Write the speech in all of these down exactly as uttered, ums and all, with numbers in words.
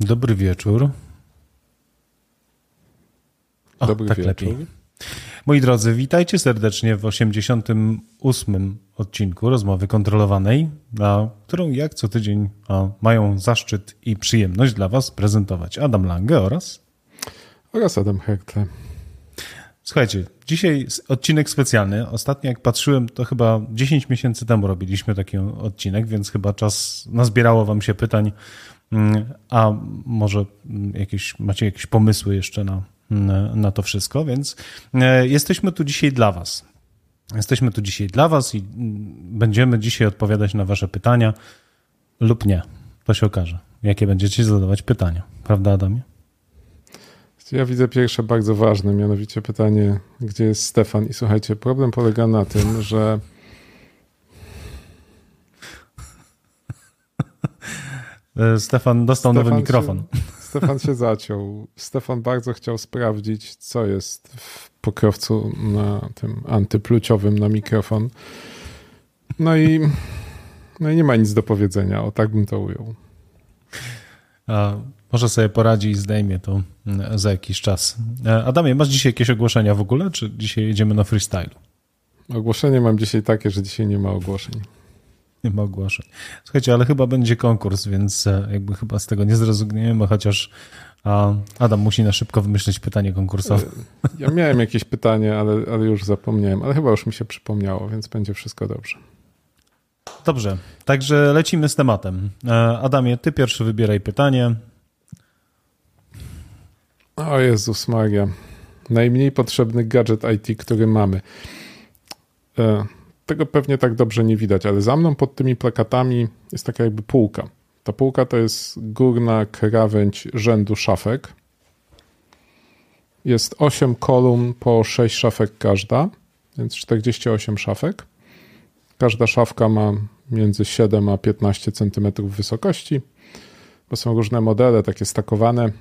Dobry wieczór. O, Dobry tak wieczór. Lepiej. Moi drodzy, witajcie serdecznie w osiemdziesiątym ósmym odcinku Rozmowy Kontrolowanej, na którą jak co tydzień a, mają zaszczyt i przyjemność dla Was prezentować Adam Lange oraz... Oraz Adam Hertle. Słuchajcie, dzisiaj odcinek specjalny. Ostatnio jak patrzyłem, to chyba dziesięć miesięcy temu robiliśmy taki odcinek, więc chyba czas, nazbierało Wam się pytań, a może jakieś, macie jakieś pomysły jeszcze na, na, na to wszystko, więc jesteśmy tu dzisiaj dla Was. Jesteśmy tu dzisiaj dla Was i będziemy dzisiaj odpowiadać na Wasze pytania lub nie. To się okaże, jakie będziecie zadawać pytania. Prawda, Adamie? Ja widzę pierwsze bardzo ważne, mianowicie pytanie, gdzie jest Stefan? I słuchajcie, problem polega na tym, że Stefan dostał Stefan nowy mikrofon. Się, Stefan się zaciął. Stefan bardzo chciał sprawdzić, co jest w pokrowcu na tym antypluciowym na mikrofon. No i, no i nie ma nic do powiedzenia, o tak bym to ujął. A może sobie poradzi i zdejmie to za jakiś czas. Adamie, masz dzisiaj jakieś ogłoszenia w ogóle, czy dzisiaj jedziemy na freestyle? Ogłoszenie mam dzisiaj takie, że dzisiaj nie ma ogłoszeń. Nie ma ogłoszeń. Słuchajcie, ale chyba będzie konkurs, więc jakby chyba z tego nie zrezygnujemy, chociaż Adam musi na szybko wymyślić pytanie konkursowe. Ja miałem jakieś pytanie, ale, ale już zapomniałem, ale chyba już mi się przypomniało, więc będzie wszystko dobrze. Dobrze, także lecimy z tematem. Adamie, ty pierwszy wybieraj pytanie. O Jezus Maria. Najmniej potrzebny gadżet I T, który mamy. E, tego pewnie tak dobrze nie widać, ale za mną pod tymi plakatami jest taka jakby półka. Ta półka to jest górna krawędź rzędu szafek. Jest osiem kolumn po sześć szafek każda, więc czterdzieści osiem szafek. Każda szafka ma między siedem a piętnaście centymetrów wysokości, bo są różne modele, takie stakowane.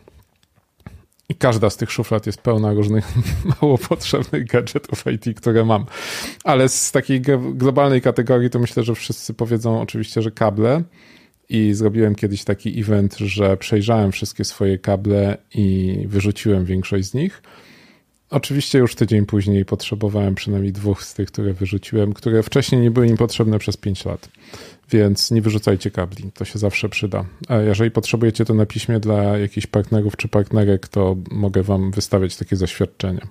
I każda z tych szuflad jest pełna różnych mało potrzebnych gadżetów I T, które mam. Ale z takiej globalnej kategorii to myślę, że wszyscy powiedzą oczywiście, że kable. I zrobiłem kiedyś taki event, że przejrzałem wszystkie swoje kable i wyrzuciłem większość z nich. Oczywiście już tydzień później potrzebowałem przynajmniej dwóch z tych, które wyrzuciłem, które wcześniej nie były im potrzebne przez pięć lat. Więc nie wyrzucajcie kabli, to się zawsze przyda. A jeżeli potrzebujecie to na piśmie dla jakichś partnerów czy partnerek, to mogę wam wystawiać takie zaświadczenie.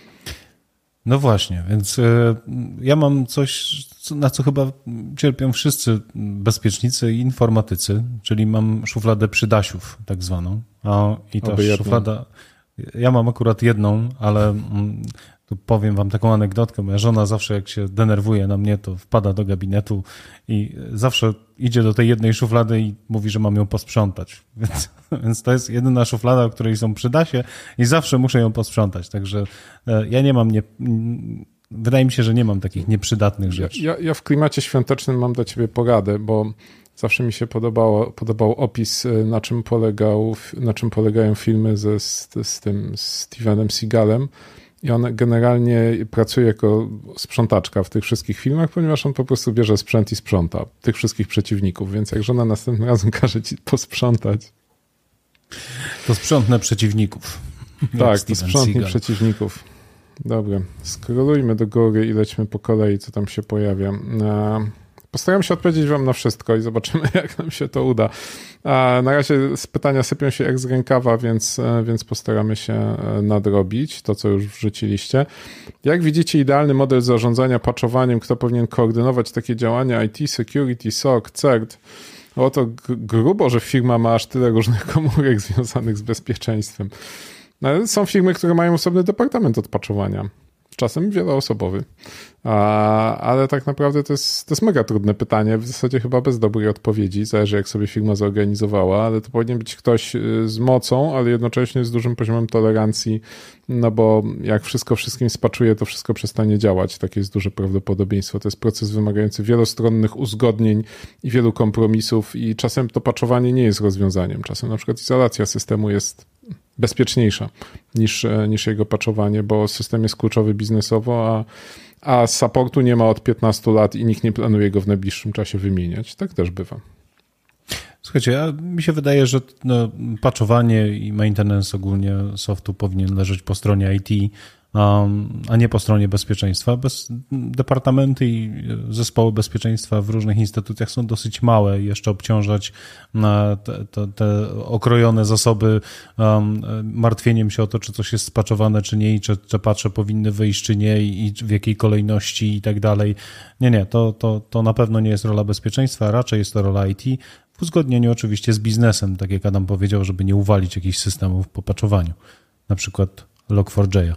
No właśnie, więc ja mam coś, na co chyba cierpią wszyscy bezpiecznicy i informatycy, czyli mam szufladę przydasiów tak zwaną. A i ta Oby szuflada... jedną. Ja mam akurat jedną, ale tu powiem wam taką anegdotkę. Moja żona zawsze jak się denerwuje na mnie, to wpada do gabinetu i zawsze idzie do tej jednej szuflady i mówi, że mam ją posprzątać. Więc, więc to jest jedyna szuflada, o której są przydasie i zawsze muszę ją posprzątać. Także ja nie mam, nie, wydaje mi się, że nie mam takich nieprzydatnych rzeczy. Ja, ja w klimacie świątecznym mam dla ciebie poradę, bo zawsze mi się podobało, podobał opis, na czym, polegał, na czym polegają filmy ze, z, z tym Stevenem Seagalem. I on generalnie pracuje jako sprzątaczka w tych wszystkich filmach, ponieważ on po prostu bierze sprzęt i sprząta tych wszystkich przeciwników. Więc jak żona następnym razem każe ci posprzątać, to sprzątnę przeciwników. Tak, to sprzątnij przeciwników. Dobra, skrolujmy do góry i lećmy po kolei, co tam się pojawia. Postaram się odpowiedzieć wam na wszystko i zobaczymy, jak nam się to uda. A na razie z pytania sypią się jak z rękawa, więc, więc postaramy się nadrobić to, co już wrzuciliście. Jak widzicie, idealny model zarządzania patchowaniem, kto powinien koordynować takie działania I T, security, S O C, C E R T. O to grubo, że firma ma aż tyle różnych komórek związanych z bezpieczeństwem. No, są firmy, które mają osobny departament od patchowania. Czasem wieloosobowy. A, ale tak naprawdę to jest, to jest mega trudne pytanie, w zasadzie chyba bez dobrej odpowiedzi, zależy jak sobie firma zorganizowała, ale to powinien być ktoś z mocą, ale jednocześnie z dużym poziomem tolerancji, no bo jak wszystko wszystkim spaczuje, to wszystko przestanie działać. Takie jest duże prawdopodobieństwo. To jest proces wymagający wielostronnych uzgodnień i wielu kompromisów i czasem to patchowanie nie jest rozwiązaniem. Czasem na przykład izolacja systemu jest bezpieczniejsza niż, niż jego patchowanie, bo system jest kluczowy biznesowo, a, a supportu nie ma od piętnastu lat i nikt nie planuje go w najbliższym czasie wymieniać. Tak też bywa. Słuchajcie, a mi się wydaje, że no, patchowanie i maintenance ogólnie softu powinien leżeć po stronie I T, um, a nie po stronie bezpieczeństwa. Bez, departamenty i zespoły bezpieczeństwa w różnych instytucjach są dosyć małe i jeszcze obciążać na te, te, te okrojone zasoby um, martwieniem się o to, czy coś jest spatchowane, czy nie, i czy te patche powinny wyjść, czy nie, i w jakiej kolejności i tak dalej. Nie, nie, to, to, to na pewno nie jest rola bezpieczeństwa, raczej jest to rola I T, w uzgodnieniu oczywiście z biznesem, tak jak Adam powiedział, żeby nie uwalić jakichś systemów po patchowaniu, na przykład log four j.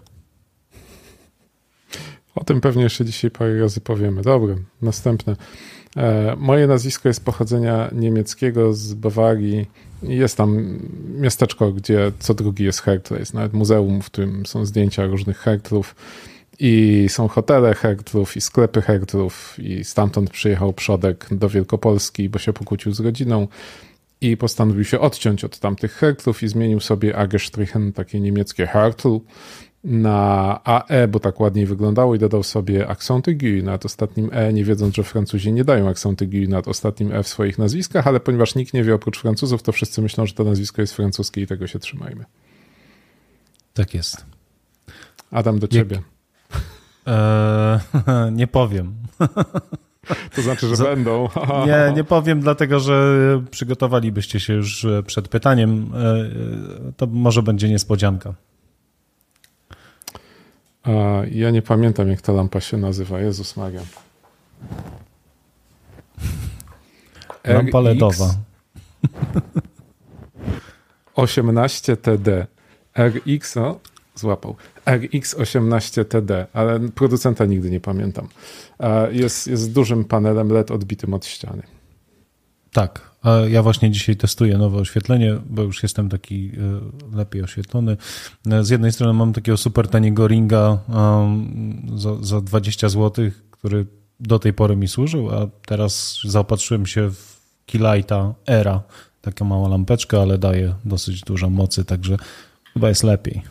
O tym pewnie jeszcze dzisiaj parę razy powiemy. Dobra, następne. E, moje nazwisko jest pochodzenia niemieckiego, z Bawarii. Jest tam miasteczko, gdzie co drugi jest Hertl. Jest nawet muzeum, w którym są zdjęcia różnych Hertlów. I są hotele Hertlów i sklepy Hertlów i stamtąd przyjechał przodek do Wielkopolski, bo się pokłócił z rodziną i postanowił się odciąć od tamtych Hertlów i zmienił sobie Agestrichen, takie niemieckie Hertl, na A E, bo tak ładniej wyglądało, i dodał sobie accent aigu nad ostatnim E, nie wiedząc, że Francuzi nie dają accent aigu nad ostatnim E w swoich nazwiskach, ale ponieważ nikt nie wie oprócz Francuzów, to wszyscy myślą, że to nazwisko jest francuskie i tego się trzymajmy. Tak jest. Adam, do ciebie. Jak... Eee, nie powiem. To znaczy, że Za... będą. Nie, nie powiem, dlatego że przygotowalibyście się już przed pytaniem. To może będzie niespodzianka. A ja nie pamiętam, jak ta lampa się nazywa. Jezus Maria. Lampa LEDowa. osiemnaście T D. R X, o, złapał. R X osiemnaście T D, ale producenta nigdy nie pamiętam. Jest, jest dużym panelem L E D odbitym od ściany. Tak, ja właśnie dzisiaj testuję nowe oświetlenie, bo już jestem taki lepiej oświetlony. Z jednej strony mam takiego super taniego ringa za, za dwadzieścia złotych, który do tej pory mi służył, a teraz zaopatrzyłem się w Keylighta Era, taka mała lampeczka, ale daje dosyć dużo mocy, także chyba jest lepiej.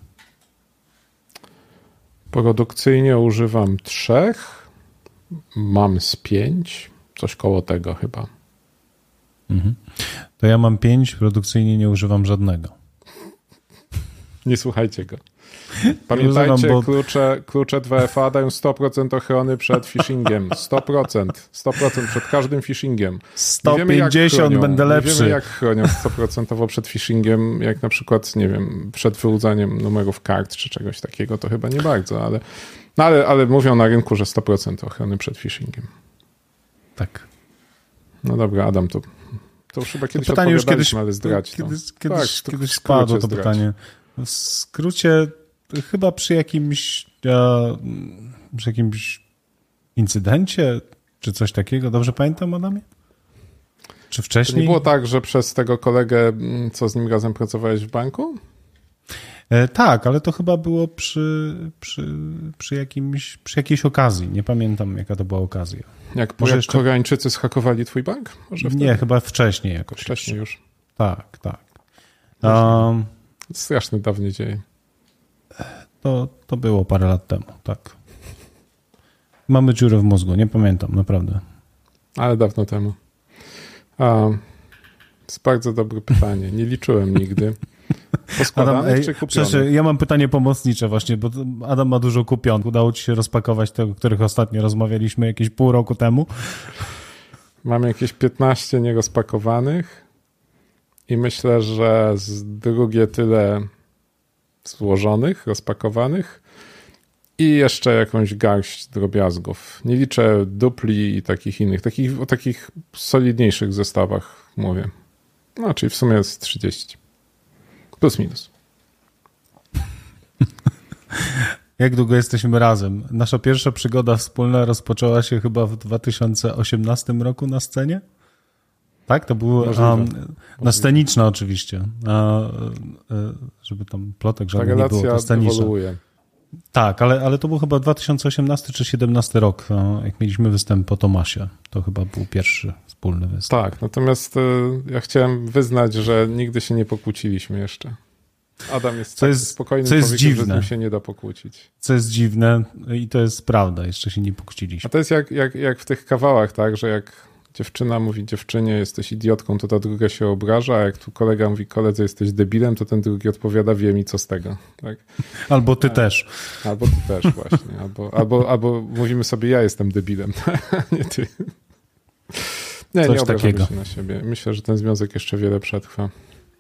Produkcyjnie używam trzech, mam z pięć, coś koło tego chyba. Mhm. To ja mam pięć, produkcyjnie nie używam żadnego. Nie słuchajcie go. Pamiętajcie, używam, bo... klucze, klucze dwa F A dają sto procent ochrony przed phishingiem. sto procent. sto procent przed każdym phishingiem. sto pięćdziesiąt wiemy, będę lepszy. Nie wiemy, jak chronią sto procent przed phishingiem, jak na przykład, nie wiem, przed wyłudzaniem numerów kart czy czegoś takiego, to chyba nie bardzo, ale, no ale, ale mówią na rynku, że sto procent ochrony przed phishingiem. Tak. No dobra, Adam, to, to już chyba kiedyś to pytanie już kiedyś, ale zdradź. Kiedyś, kiedyś, tak, kiedyś spadło to zdradź. Pytanie. W skrócie chyba przy jakimś, e, przy jakimś incydencie, czy coś takiego, dobrze pamiętam, Adamie? Czy wcześniej? To nie było tak, że przez tego kolegę, co z nim razem pracowałeś w banku? E, tak, ale to chyba było przy, przy, przy, jakimś, przy jakiejś okazji. Nie pamiętam, jaka to była okazja. Jak, Może jak jeszcze... Koreańczycy zhakowali twój bank? Może nie, chyba wcześniej jakoś. Wcześniej już. już. Tak, tak. Um, Straszny dawny dzień. To, to było parę lat temu, tak. Mamy dziurę w mózgu, nie pamiętam, naprawdę. Ale dawno temu. A, to jest bardzo dobre pytanie. Nie liczyłem nigdy. Adam, ej, czy kupionych? Ja mam pytanie pomocnicze właśnie, bo Adam ma dużo kupionych. Udało ci się rozpakować te, o których ostatnio rozmawialiśmy jakieś pół roku temu? Mam jakieś piętnaście nierozpakowanych i myślę, że z drugie tyle złożonych, rozpakowanych i jeszcze jakąś garść drobiazgów. Nie liczę dupli i takich innych. Takich, o takich solidniejszych zestawach mówię. No, czyli w sumie jest trzydzieści. Plus minus. Jak długo jesteśmy razem? Nasza pierwsza przygoda wspólna rozpoczęła się chyba w dwa tysiące osiemnastym roku na scenie? Tak? To było um, na sceniczna oczywiście. A, żeby tam plotek żadnych nie było. To sceniczna. Tak, ale, ale to był chyba dwa tysiące osiemnasty czy siedemnasty rok, jak mieliśmy występ po Tomasie. To chyba był pierwszy wspólny występ. Tak, natomiast ja chciałem wyznać, że nigdy się nie pokłóciliśmy jeszcze. Adam jest co tak jest, spokojnym co jest człowiekiem, dziwne. Że z nim się nie da pokłócić. Co jest dziwne i to jest prawda, jeszcze się nie pokłóciliśmy. A to jest jak, jak, jak w tych kawałach, tak, że jak dziewczyna mówi dziewczynie, jesteś idiotką, to ta druga się obraża, a jak tu kolega mówi koledze, jesteś debilem, to ten drugi odpowiada, wie mi co z tego. Tak? Albo ty a, też. Albo ty też właśnie. Albo, albo, albo mówimy sobie, ja jestem debilem, nie ty. Nie, Coś nie obrażamy takiego. się na siebie. Myślę, że ten związek jeszcze wiele przetrwa.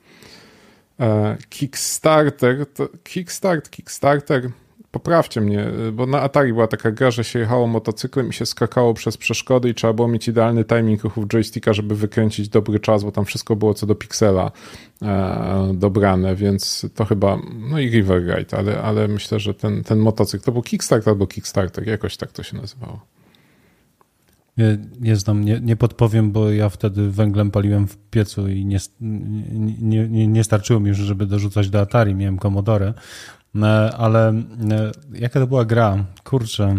Kickstarter, to Kickstart, Kickstarter, poprawcie mnie, bo na Atari była taka gra, że się jechało motocyklem i się skakało przez przeszkody i trzeba było mieć idealny timing ruchów joysticka, żeby wykręcić dobry czas, bo tam wszystko było co do piksela e, dobrane, więc to chyba, no i River Ride, ale, ale myślę, że ten, ten motocykl, to był Kickstart albo Kickstarter, jakoś tak to się nazywało. Nie, nie znam, nie, nie podpowiem, bo ja wtedy węglem paliłem w piecu i nie, nie, nie, nie starczyło mi już, żeby dorzucać do Atari. Miałem Commodore, ale jaka to była gra? Kurczę.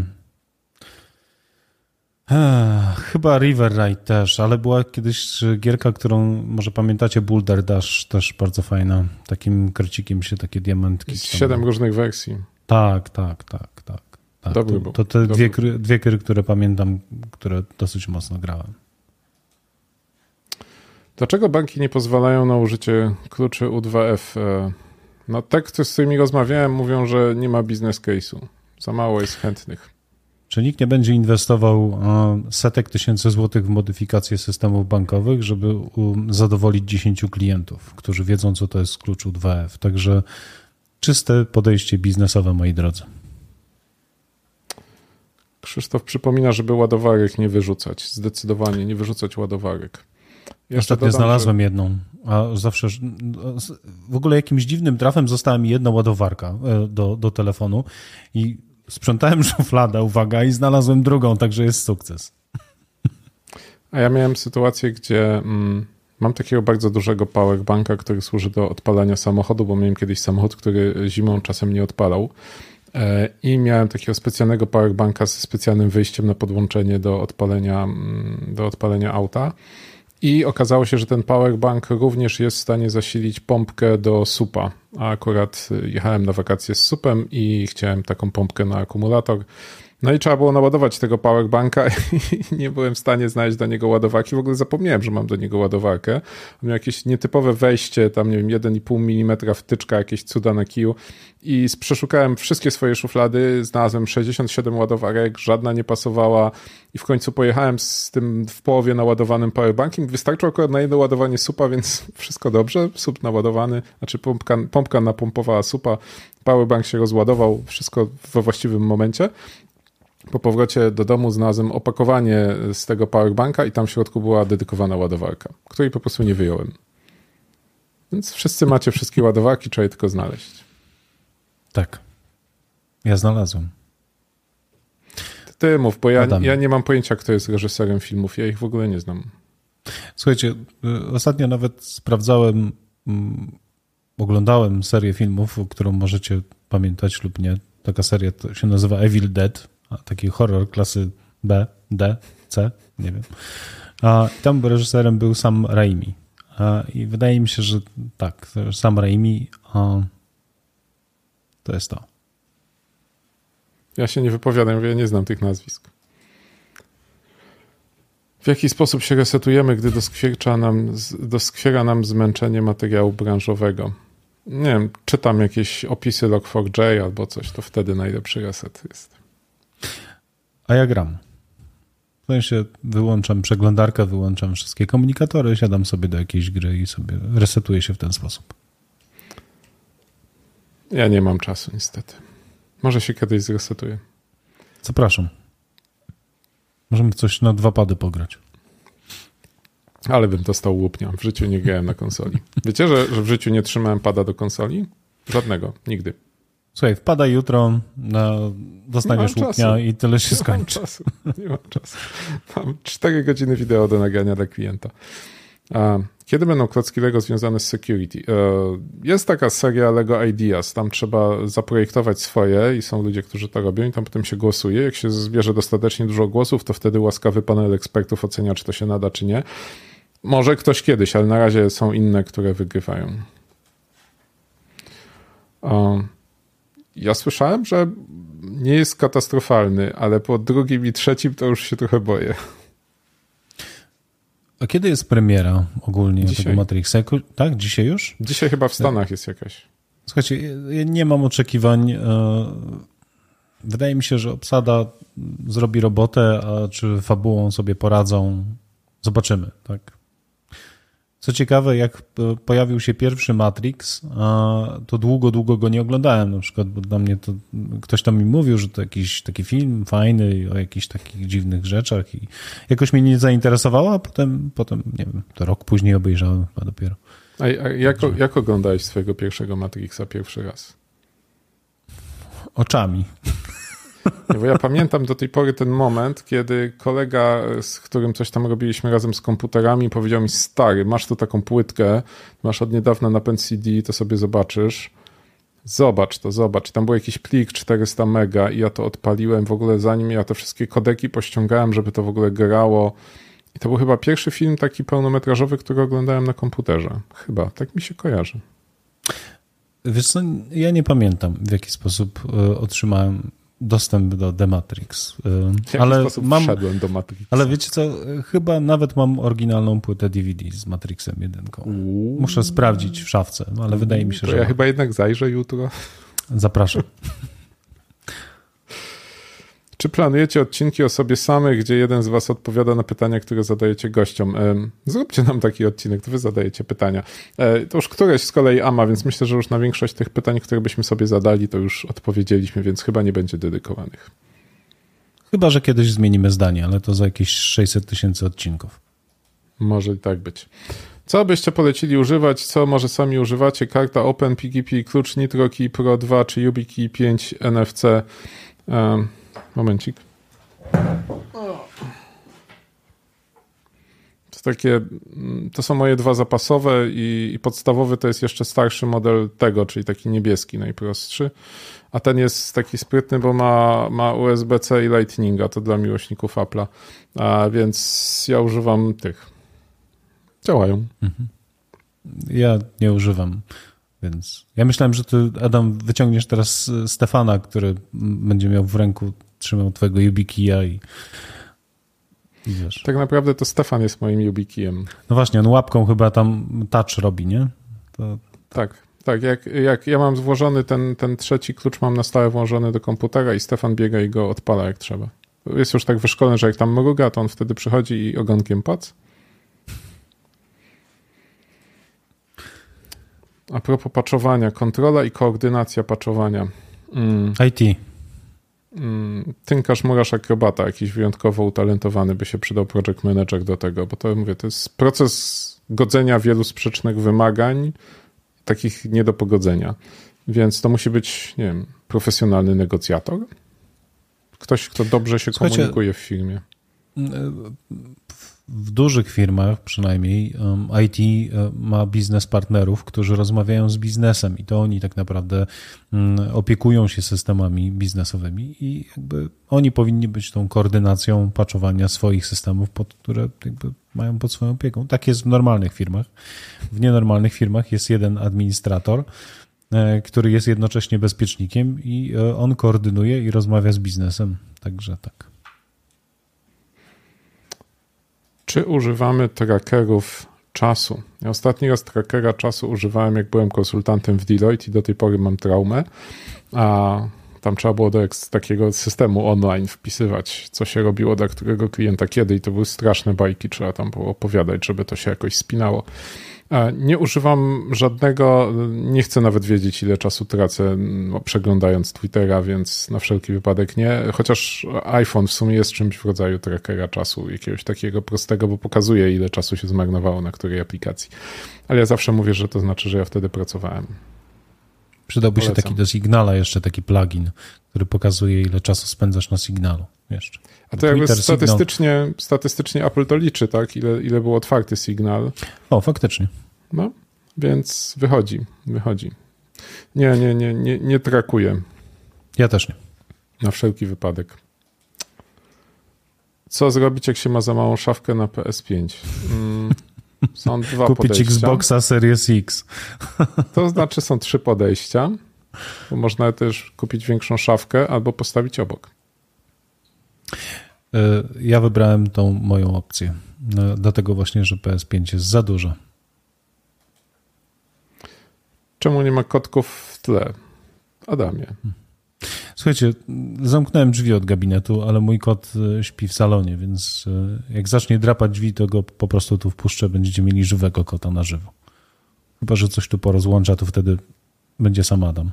Ech, chyba River Ride też, ale była kiedyś gierka, którą może pamiętacie, Boulder Dash, też bardzo fajna. Takim krecikiem się takie diamentki. Siedem różnych wersji. Tak, tak, tak, tak. Tak, Dobry to, był. to te Dobry. dwie, dwie gry, które pamiętam, które dosyć mocno grałem. Dlaczego banki nie pozwalają na użycie kluczy U dwa F? No te, z którymi rozmawiałem, mówią, że nie ma business case'u. Za mało jest chętnych. Czy nikt nie będzie inwestował setek tysięcy złotych w modyfikację systemów bankowych, żeby zadowolić dziesięciu klientów, którzy wiedzą, co to jest klucz U dwa F? Także czyste podejście biznesowe, moi drodzy. Krzysztof przypomina, żeby ładowarek nie wyrzucać. Zdecydowanie nie wyrzucać ładowarek. Jeszcze Ostatnio dodam, znalazłem że... jedną, a zawsze w ogóle jakimś dziwnym trafem została mi jedna ładowarka do, do telefonu i sprzątałem szufladę, uwaga, i znalazłem drugą, także jest sukces. A ja miałem sytuację, gdzie mm, mam takiego bardzo dużego powerbanka, który służy do odpalania samochodu, bo miałem kiedyś samochód, który zimą czasem nie odpalał. I miałem takiego specjalnego powerbanka ze specjalnym wyjściem na podłączenie do odpalenia, do odpalenia auta. I okazało się, że ten powerbank również jest w stanie zasilić pompkę do supa. A akurat jechałem na wakacje z supem i chciałem taką pompkę na akumulator. No i trzeba było naładować tego powerbanka i nie byłem w stanie znaleźć do niego ładowarki. W ogóle zapomniałem, że mam do niego ładowarkę. On miał jakieś nietypowe wejście, tam nie wiem, jeden i pół milimetra wtyczka, jakieś cuda na kiju. I przeszukałem wszystkie swoje szuflady, znalazłem sześćdziesiąt siedem ładowarek, żadna nie pasowała i w końcu pojechałem z tym w połowie naładowanym powerbankiem. Wystarczyło akurat na jedno ładowanie supa, więc wszystko dobrze. Sup naładowany, znaczy pompka, pompka napompowała supa, powerbank się rozładował, wszystko we właściwym momencie. Po powrocie do domu znalazłem opakowanie z tego powerbanka i tam w środku była dedykowana ładowarka, której po prostu nie wyjąłem. Więc wszyscy macie wszystkie ładowarki, trzeba je tylko znaleźć. Tak. Ja znalazłem. Ty, ty mów, bo ja, ja nie mam pojęcia, kto jest reżyserem filmów. Ja ich w ogóle nie znam. Słuchajcie, ostatnio nawet sprawdzałem, oglądałem serię filmów, którą możecie pamiętać lub nie. Taka seria to się nazywa Evil Dead. Taki horror klasy B, D, C, nie wiem. A tam reżyserem był Sam Raimi. A, I wydaje mi się, że tak, Sam Raimi a, to jest to. Ja się nie wypowiadam, ja nie znam tych nazwisk. W jaki sposób się resetujemy, gdy doskwiercza nam, doskwiera nam zmęczenie materiału branżowego? Nie wiem, czytam jakieś opisy log four j albo coś, to wtedy najlepszy reset jest. A ja gram. W sensie wyłączam przeglądarkę, wyłączam wszystkie komunikatory, siadam sobie do jakiejś gry i sobie resetuję się w ten sposób. Ja nie mam czasu niestety. Może się kiedyś zresetuję. Zapraszam. Możemy coś na dwa pady pograć. Ale bym dostał łupnia. W życiu nie grałem na konsoli. Wiecie, że, że w życiu nie trzymałem pada do konsoli? Żadnego. Nigdy. Słuchaj, wpada jutro, no, dostaniesz łupnia i tyle się skończy. Nie mam czasu. Nie mam czasu. Mam cztery godziny wideo do nagrania dla klienta. A kiedy będą klocki Lego związane z security? Jest taka seria Lego Ideas. Tam trzeba zaprojektować swoje i są ludzie, którzy to robią i tam potem się głosuje. Jak się zbierze dostatecznie dużo głosów, to wtedy łaskawy panel ekspertów ocenia, czy to się nada, czy nie. Może ktoś kiedyś, ale na razie są inne, które wygrywają. Ja słyszałem, że nie jest katastrofalny, ale po drugim i trzecim to już się trochę boję. A kiedy jest premiera ogólnie Dzisiaj. tego Matrixa? Tak? Dzisiaj już? Dzisiaj chyba w Stanach jest jakaś. Słuchajcie, ja nie mam oczekiwań. Wydaje mi się, że obsada zrobi robotę, a czy fabułą sobie poradzą, zobaczymy. Tak. Co ciekawe, jak pojawił się pierwszy Matrix, to długo, długo go nie oglądałem na przykład, bo dla mnie to ktoś tam mi mówił, że to jakiś taki film fajny o jakichś takich dziwnych rzeczach i jakoś mnie nie zainteresowało, a potem, potem nie wiem, to rok później obejrzałem chyba dopiero. A, a jak, jak oglądałeś swojego pierwszego Matrixa pierwszy raz? Oczami. Nie, bo ja pamiętam do tej pory ten moment, kiedy kolega, z którym coś tam robiliśmy razem z komputerami, powiedział mi: stary, masz tu taką płytkę, masz od niedawna napęd C D, to sobie zobaczysz. Zobacz to, zobacz. I tam był jakiś plik czterysta mega i ja to odpaliłem w ogóle, zanim ja te wszystkie kodeki pościągałem, żeby to w ogóle grało. I to był chyba pierwszy film taki pełnometrażowy, który oglądałem na komputerze. Chyba, tak mi się kojarzy. Wiesz co, ja nie pamiętam, w jaki sposób y, otrzymałem dostęp do The Matrix. W jaki ale sposób mam, wszedłem do Matrixa? Ale wiecie co, chyba nawet mam oryginalną płytę D V D z Matrixem jedynką. Uuu. Muszę sprawdzić w szafce, ale wydaje mi się, to że... ja mam. chyba jednak zajrzę jutro. Zapraszam. Czy planujecie odcinki o sobie samych, gdzie jeden z was odpowiada na pytania, które zadajecie gościom? Zróbcie nam taki odcinek, to wy zadajecie pytania. To już któreś z kolei ama, więc myślę, że już na większość tych pytań, które byśmy sobie zadali, to już odpowiedzieliśmy, więc chyba nie będzie dedykowanych. Chyba że kiedyś zmienimy zdanie, ale to za jakieś sześćset tysięcy odcinków. Może i tak być. Co byście polecili używać? Co może sami używacie? Karta Open, P G P, klucz NitroKey Pro dwa czy YubiKey pięć N F C? Um, momencik. To takie, to są moje dwa zapasowe i, i podstawowy to jest jeszcze starszy model tego, czyli taki niebieski, najprostszy. A ten jest taki sprytny, bo ma, ma U S B C i Lightninga, to dla miłośników Apple'a. A więc ja używam tych. Działają. Mhm. Ja nie używam, więc ja myślałem, że ty, Adam, wyciągniesz teraz Stefana, który będzie miał w ręku, trzymał twojego YubiKeya i, i wiesz. Tak naprawdę to Stefan jest moim YubiKeyem. No właśnie, on łapką chyba tam touch robi, nie? To... Tak, tak. Jak, jak ja mam włożony ten, ten trzeci klucz, mam na stałe włożony do komputera i Stefan biega i go odpala jak trzeba. Jest już tak wyszkolony, że jak tam mruga, to on wtedy przychodzi i ogonkiem pac. A propos patchowania, kontrola i koordynacja patchowania. Mm. I T. Mm. Tynkarz, murarz, akrobata, jakiś wyjątkowo utalentowany by się przydał project manager do tego, bo to mówię, to jest proces godzenia wielu sprzecznych wymagań, takich nie do pogodzenia. Więc to musi być, nie wiem, profesjonalny negocjator. Ktoś, kto dobrze się Słuchajcie, komunikuje w firmie. W dużych firmach przynajmniej I T ma biznes partnerów, którzy rozmawiają z biznesem i to oni tak naprawdę opiekują się systemami biznesowymi i jakby oni powinni być tą koordynacją patchowania swoich systemów, pod, które jakby mają pod swoją opieką. Tak jest w normalnych firmach. W nienormalnych firmach jest jeden administrator, który jest jednocześnie bezpiecznikiem i on koordynuje i rozmawia z biznesem. Także tak. Czy używamy trackerów czasu? Ja ostatni raz trackera czasu używałem, jak byłem konsultantem w Deloitte i do tej pory mam traumę, a tam trzeba było do takiego systemu online wpisywać, co się robiło dla którego klienta kiedy i to były straszne bajki, trzeba tam było opowiadać, żeby to się jakoś spinało. Nie używam żadnego, nie chcę nawet wiedzieć, ile czasu tracę no, przeglądając Twittera, więc na wszelki wypadek nie, chociaż iPhone w sumie jest czymś w rodzaju trackera czasu, jakiegoś takiego prostego, bo pokazuje, ile czasu się zmarnowało na której aplikacji. Ale ja zawsze mówię, że to znaczy, że ja wtedy pracowałem. Przydałby Polecam. się taki do Signala jeszcze taki plugin, który pokazuje, ile czasu spędzasz na Signalu jeszcze. A to jakby statystycznie, statystycznie Apple to liczy, tak? Ile, ile był otwarty Signal. O, faktycznie. No, więc wychodzi, wychodzi. Nie, nie, nie, nie, nie trakuję. Ja też nie. Na wszelki wypadek. Co zrobić, jak się ma za małą szafkę na P S pięć? Mm, są dwa Kupić podejścia. Kupić Xboxa Series X. To znaczy są trzy podejścia. Bo można też kupić większą szafkę albo postawić obok. ja wybrałem tą moją opcję. Dlatego właśnie, że P S pięć jest za dużo. Czemu nie ma kotków w tle? Adamie. Słuchajcie, zamknąłem drzwi od gabinetu, ale mój kot śpi w salonie, więc jak zacznie drapać drzwi, to go po prostu tu wpuszczę, będziecie mieli żywego kota na żywo. Chyba że coś tu porozłącza, to wtedy będzie sam Adam.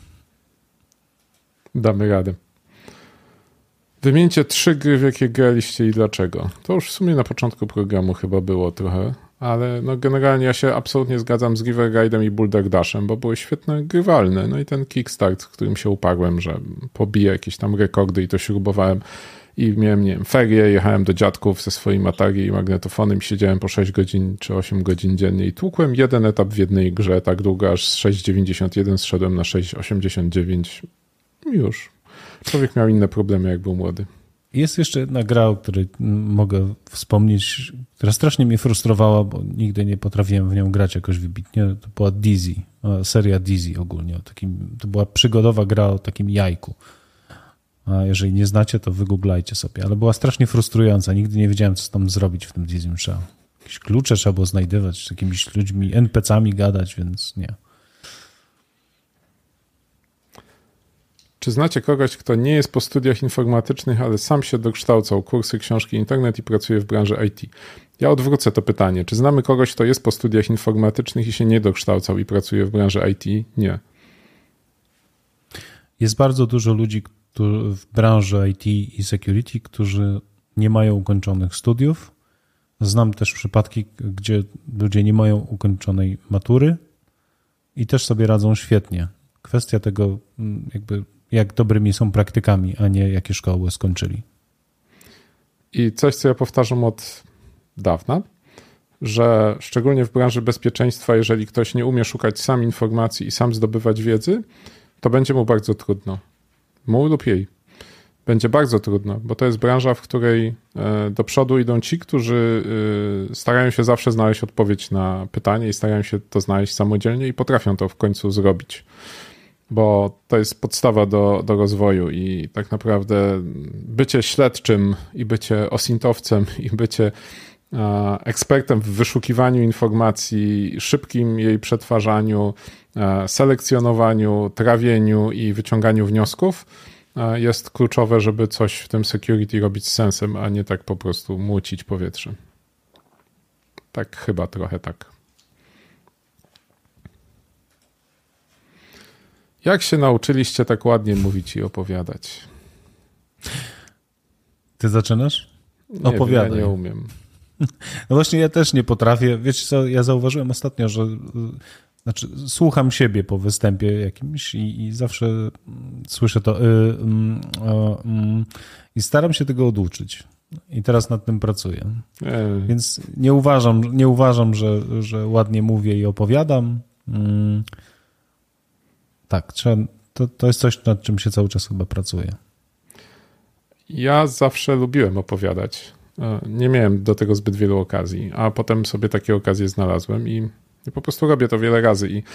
Damy radę. Wymieńcie trzy gry, w jakie graliście i dlaczego. To już w sumie na początku programu chyba było trochę, ale no generalnie ja się absolutnie zgadzam z River Raidem i Boulder Dashem, bo były świetne, grywalne. No i ten Kickstart, z którym się uparłem, że pobiję jakieś tam rekordy i to śrubowałem i miałem, nie wiem, ferie, jechałem do dziadków ze swoim Atari i magnetofonem, siedziałem po sześć godzin czy osiem godzin dziennie i tłukłem jeden etap w jednej grze, tak długo, aż z sześć dziewięćdziesiąt jeden zszedłem na sześć osiemdziesiąt dziewięć. Już. Człowiek miał inne problemy, jak był młody. Jest jeszcze jedna gra, o której mogę wspomnieć, która strasznie mnie frustrowała, bo nigdy nie potrafiłem w nią grać jakoś wybitnie. To była Dizzy, seria Dizzy ogólnie. O takim, to była przygodowa gra o takim jajku. A jeżeli nie znacie, to wygooglajcie sobie. Ale była strasznie frustrująca. Nigdy nie wiedziałem, co tam zrobić w tym Dizzy. Trzeba jakieś klucze trzeba było znajdywać, z jakimiś ludźmi, en pe ce ami gadać, więc nie. Czy znacie kogoś, kto nie jest po studiach informatycznych, ale sam się dokształcał, kursy, książki, internet i pracuje w branży I T? Ja odwrócę to pytanie. Czy znamy kogoś, kto jest po studiach informatycznych i się nie dokształcał i pracuje w branży I T? Nie. Jest bardzo dużo ludzi w branży I T i security, którzy nie mają ukończonych studiów. Znam też przypadki, gdzie ludzie nie mają ukończonej matury i też sobie radzą świetnie. Kwestia tego, jakby jak dobrymi są praktykami, a nie jakie szkoły skończyli. I coś, co ja powtarzam od dawna, że szczególnie w branży bezpieczeństwa, jeżeli ktoś nie umie szukać sam informacji i sam zdobywać wiedzy, to będzie mu bardzo trudno. Mu lub jej. Będzie bardzo trudno, bo to jest branża, w której do przodu idą ci, którzy starają się zawsze znaleźć odpowiedź na pytanie i starają się to znaleźć samodzielnie i potrafią to w końcu zrobić. Bo to jest podstawa do, do rozwoju i tak naprawdę bycie śledczym i bycie osintowcem i bycie e, ekspertem w wyszukiwaniu informacji, szybkim jej przetwarzaniu, e, selekcjonowaniu, trawieniu i wyciąganiu wniosków e, jest kluczowe, żeby coś w tym security robić z sensem, a nie tak po prostu młócić powietrze. Tak chyba trochę tak. Jak się nauczyliście tak ładnie mówić i opowiadać? Ty zaczynasz? Nie Opowiadaj. Wiem, ja nie umiem. No właśnie ja też nie potrafię. Wiecie co, ja zauważyłem ostatnio, że znaczy słucham siebie po występie jakimś i, i zawsze słyszę to y, y, y, y, i staram się tego oduczyć. I teraz nad tym pracuję. Ej. Więc nie uważam, nie uważam że, że ładnie mówię i opowiadam. Y, Tak, trzeba, to, to jest coś, nad czym się cały czas chyba pracuje. Ja zawsze lubiłem opowiadać. Nie miałem do tego zbyt wielu okazji, a potem sobie takie okazje znalazłem i, i po prostu robię to wiele razy. I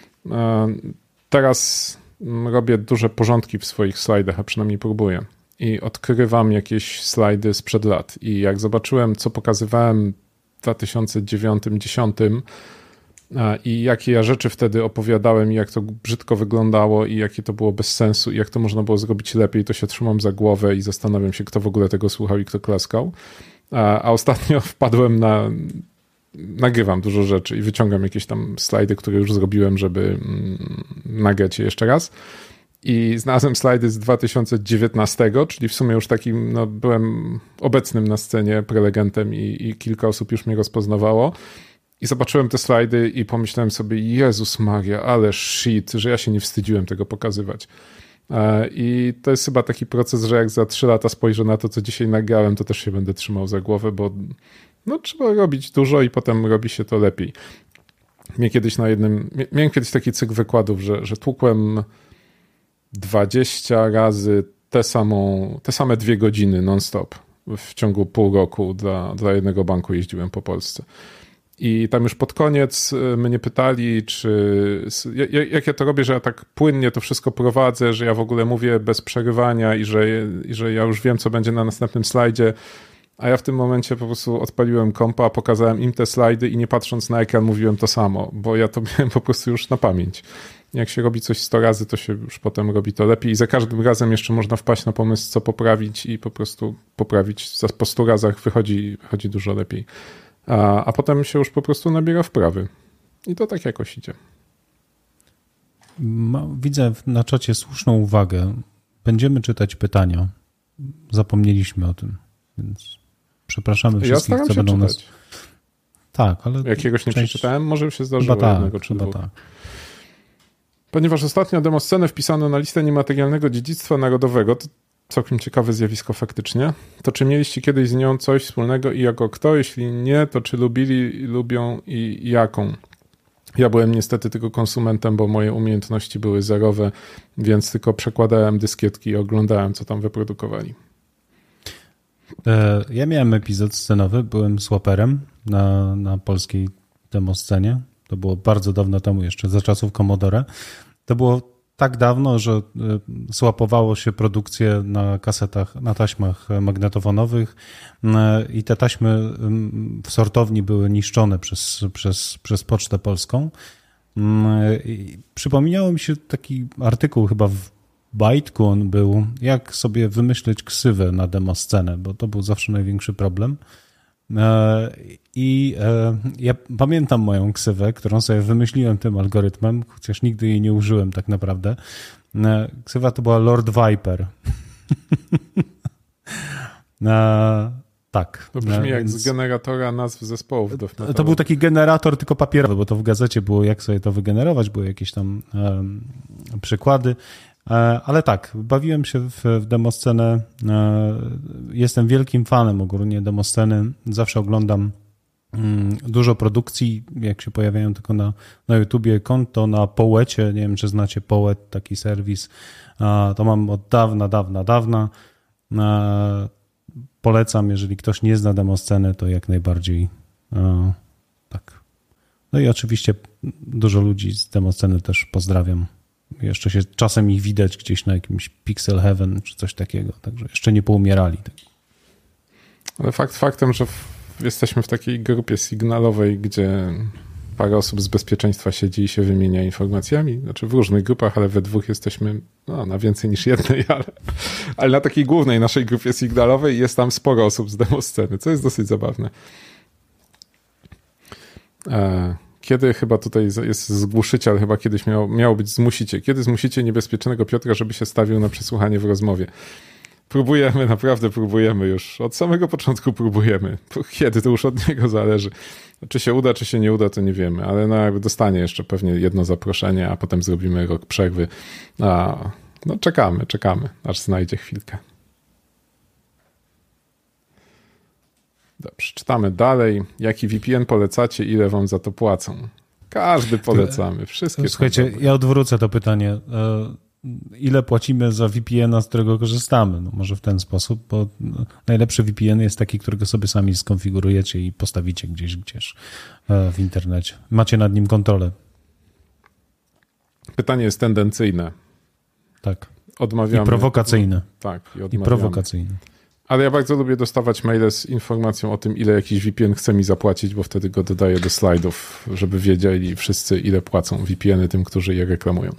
teraz robię duże porządki w swoich slajdach, a przynajmniej próbuję. I odkrywam jakieś slajdy sprzed lat. I jak zobaczyłem, co pokazywałem w dwa tysiące dziewiątym dwa tysiące dziesiątym i jakie ja rzeczy wtedy opowiadałem i jak to brzydko wyglądało i jakie to było bez sensu i jak to można było zrobić lepiej, to się trzymam za głowę i zastanawiam się, kto w ogóle tego słuchał i kto klaskał. A, a ostatnio wpadłem na... Nagrywam dużo rzeczy i wyciągam jakieś tam slajdy, które już zrobiłem, żeby nagrać je jeszcze raz. I znalazłem slajdy z dwa tysiące dziewiętnastego, czyli w sumie już takim, no byłem obecnym na scenie prelegentem i, i kilka osób już mnie rozpoznawało. I zobaczyłem te slajdy i pomyślałem sobie, Jezus Maria, ale shit, że ja się nie wstydziłem tego pokazywać. I to jest chyba taki proces, że jak za trzy lata spojrzę na to, co dzisiaj nagrałem, to też się będę trzymał za głowę, bo no, trzeba robić dużo i potem robi się to lepiej. Mnie kiedyś na jednym, miałem kiedyś taki cykl wykładów, że, że tłukłem dwadzieścia razy tę samą, te same dwie godziny non-stop. W ciągu pół roku dla, dla jednego banku jeździłem po Polsce. I tam już pod koniec mnie pytali, czy jak ja to robię, że ja tak płynnie to wszystko prowadzę, że ja w ogóle mówię bez przerywania i że, i że ja już wiem, co będzie na następnym slajdzie. A ja w tym momencie po prostu odpaliłem kompa, pokazałem im te slajdy i nie patrząc na ekran mówiłem to samo, bo ja to miałem po prostu już na pamięć. Jak się robi coś sto razy, to się już potem robi to lepiej i za każdym razem jeszcze można wpaść na pomysł, co poprawić i po prostu poprawić. Po stu razach wychodzi, wychodzi dużo lepiej. A, a potem się już po prostu nabiera wprawy. I to tak jakoś idzie. Ma, widzę na czacie słuszną uwagę. Będziemy czytać pytania. Zapomnieliśmy o tym, więc przepraszamy wszystkich, ja co będą czytać. nas... Tak, ale... Jakiegoś nie część... przeczytałem, może się zdarzyło chyba jednego tak, czy dwóch. tak. Ponieważ ostatnio demoscenę wpisano na listę niematerialnego dziedzictwa narodowego, to całkiem ciekawe zjawisko faktycznie, to czy mieliście kiedyś z nią coś wspólnego i jako kto? Jeśli nie, to czy lubili, lubią i jaką? Ja byłem niestety tylko konsumentem, bo moje umiejętności były zerowe, więc tylko przekładałem dyskietki i oglądałem, co tam wyprodukowali. Ja miałem epizod scenowy, byłem swaperem na, na polskiej demoscenie. To było bardzo dawno temu, jeszcze za czasów Commodore. To było tak dawno, że słapowało się produkcję na kasetach, na taśmach magnetofonowych i te taśmy w sortowni były niszczone przez, przez, przez Pocztę Polską. I przypomniało mi się taki artykuł chyba w Bajtku on był, jak sobie wymyślić ksywę na demoscenę, bo to był zawsze największy problem. I ja pamiętam moją ksywę, którą sobie wymyśliłem tym algorytmem, chociaż nigdy jej nie użyłem tak naprawdę. Ksywa to była Lord Viper. Tak. To brzmi jak z generatora nazw zespołów. Do to był taki generator tylko papierowy, bo to w gazecie było, jak sobie to wygenerować, były jakieś tam um, przykłady. Ale tak, bawiłem się w, w demoscenę. Jestem wielkim fanem ogólnie demosceny. Zawsze oglądam dużo produkcji, jak się pojawiają tylko na, na YouTubie. Konto na Połecie, nie wiem, czy znacie Połet, taki serwis. To mam od dawna, dawna, dawna. Polecam, jeżeli ktoś nie zna demosceny, to jak najbardziej tak. No i oczywiście dużo ludzi z demosceny też pozdrawiam. Jeszcze się czasem ich widać gdzieś na jakimś Pixel Heaven czy coś takiego, także jeszcze nie poumierali. Ale fakt faktem, że w, jesteśmy w takiej grupie sygnalowej, gdzie parę osób z bezpieczeństwa siedzi i się wymienia informacjami, znaczy w różnych grupach, ale we dwóch jesteśmy no, na więcej niż jednej, ale, ale na takiej głównej naszej grupie sygnalowej jest tam sporo osób z demosceny, co jest dosyć zabawne. E Kiedy chyba tutaj jest zgłuszyciel, chyba kiedyś miało, miało być zmusicie. Kiedy zmusicie niebezpiecznego Piotra, żeby się stawił na przesłuchanie w rozmowie? Próbujemy, naprawdę próbujemy już. Od samego początku próbujemy. Kiedy to już od niego zależy. Czy się uda, czy się nie uda, to nie wiemy, ale no jakby dostanie jeszcze pewnie jedno zaproszenie, a potem zrobimy rok przerwy. A, no czekamy, czekamy, aż znajdzie chwilkę. Dobrze, czytamy dalej. Jaki V P N polecacie? Ile wam za to płacą? Każdy polecamy. Wszystkie. Słuchajcie, ja odwrócę to pytanie. Ile płacimy za V P N a, z którego korzystamy? No może w ten sposób, bo najlepszy V P N jest taki, którego sobie sami skonfigurujecie i postawicie gdzieś, gdzieś w internecie. Macie nad nim kontrolę. Pytanie jest tendencyjne. Tak. Odmawiamy. I prowokacyjne. Tak. I, I prowokacyjne. Ale ja bardzo lubię dostawać maile z informacją o tym, ile jakiś V P N chce mi zapłacić, bo wtedy go dodaję do slajdów, żeby wiedzieli wszyscy, ile płacą V P N y tym, którzy je reklamują.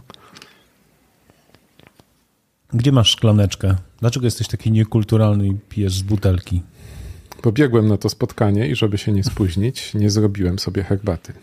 Gdzie masz szklaneczkę? Dlaczego jesteś taki niekulturalny i pijesz z butelki? Pobiegłem na to spotkanie i żeby się nie spóźnić, nie zrobiłem sobie herbaty.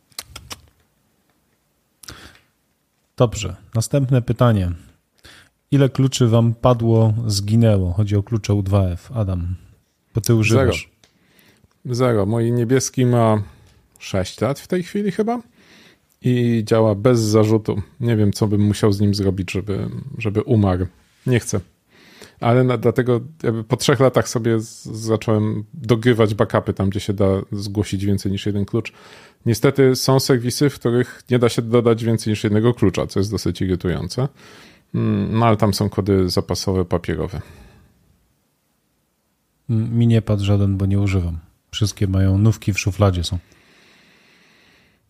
Dobrze. Następne pytanie. Ile kluczy wam padło, zginęło? Chodzi o klucze U dwa F. Adam, bo ty używasz. Zero. Zero. Mój niebieski ma sześć lat w tej chwili chyba i działa bez zarzutu. Nie wiem, co bym musiał z nim zrobić, żeby, żeby umarł. Nie chcę. Ale na, dlatego po trzech latach sobie z, zacząłem dogrywać backupy tam, gdzie się da zgłosić więcej niż jeden klucz. Niestety są serwisy, w których nie da się dodać więcej niż jednego klucza, co jest dosyć irytujące. No ale tam są kody zapasowe, papierowe. Mi nie padł żaden, bo nie używam. Wszystkie mają nówki w szufladzie są.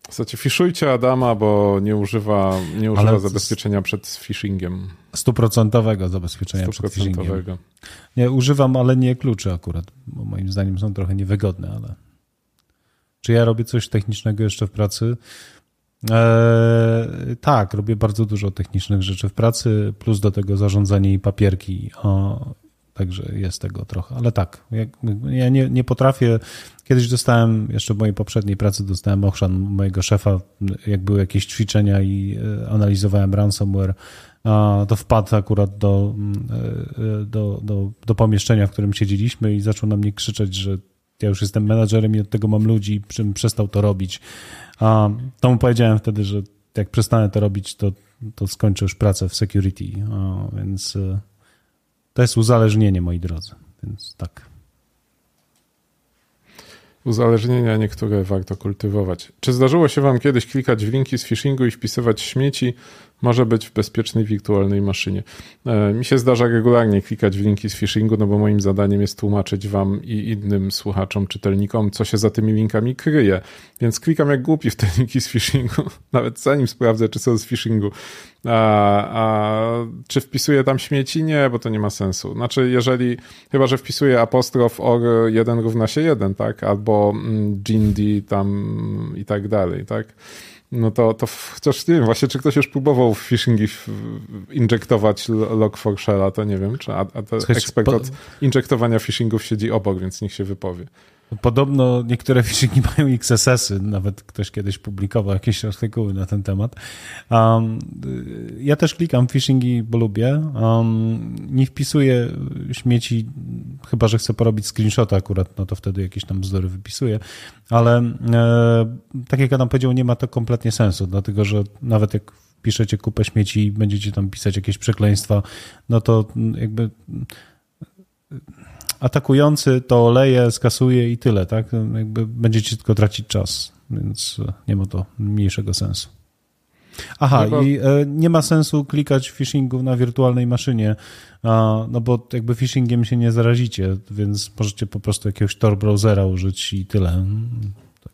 W zasadzie fiszujcie Adama, bo nie używa, nie używa Ale zabezpieczenia przed phishingiem. Stuprocentowego zabezpieczenia przed phishingiem. Nie, używam, ale nie kluczy akurat, bo moim zdaniem są trochę niewygodne, ale... Czy ja robię coś technicznego jeszcze w pracy? Eee, tak, robię bardzo dużo technicznych rzeczy w pracy, plus do tego zarządzanie i papierki. O, także jest tego trochę, ale tak, jak, ja nie, nie potrafię. Kiedyś dostałem, jeszcze w mojej poprzedniej pracy dostałem ochrzan mojego szefa, jak były jakieś ćwiczenia i analizowałem ransomware, a to wpadł akurat do, do, do, do pomieszczenia, w którym siedzieliśmy i zaczął na mnie krzyczeć, że ja już jestem menadżerem i od tego mam ludzi, czym przestał to robić. A to mu powiedziałem wtedy, że jak przestanę to robić, to, to skończę już pracę w security, a, więc to jest uzależnienie, moi drodzy, więc tak. Uzależnienia niektóre warto kultywować. Czy zdarzyło się wam kiedyś klikać w linki z phishingu i wpisywać śmieci? Może być w bezpiecznej wirtualnej maszynie. E, mi się zdarza regularnie klikać w linki z phishingu, no bo moim zadaniem jest tłumaczyć wam i innym słuchaczom, czytelnikom, co się za tymi linkami kryje. Więc klikam jak głupi w te linki z phishingu, nawet zanim sprawdzę, czy są z phishingu. A, a czy wpisuję tam śmieci? Nie, bo to nie ma sensu. Znaczy, jeżeli, chyba że wpisuję apostrof or jeden równa się jeden, tak? Albo mm, Jindy tam i tak dalej, tak? No to, to chociaż nie wiem, właśnie czy ktoś już próbował w phishingi injektować log four shell'a, to nie wiem, czy a, a to Słuchajcie, ekspert po... od injektowania phishingów siedzi obok, więc niech się wypowie. Podobno niektóre phishingi mają X S S-y, nawet ktoś kiedyś publikował jakieś artykuły na ten temat. Um, ja też klikam phishingi, bo lubię. Um, nie wpisuję śmieci, chyba że chcę porobić screenshota akurat, no to wtedy jakieś tam bzdury wypisuję, ale e, tak jak Adam powiedział, nie ma to kompletnie sensu, dlatego że nawet jak piszecie kupę śmieci i będziecie tam pisać jakieś przekleństwa, no to jakby... Atakujący to oleje, skasuje i tyle, tak? Jakby będziecie tylko tracić czas, więc nie ma to mniejszego sensu. Aha, no bo... i e, nie ma sensu klikać phishingów na wirtualnej maszynie, a, no bo jakby phishingiem się nie zarazicie, więc możecie po prostu jakiegoś Tor browsera użyć i tyle. Tak.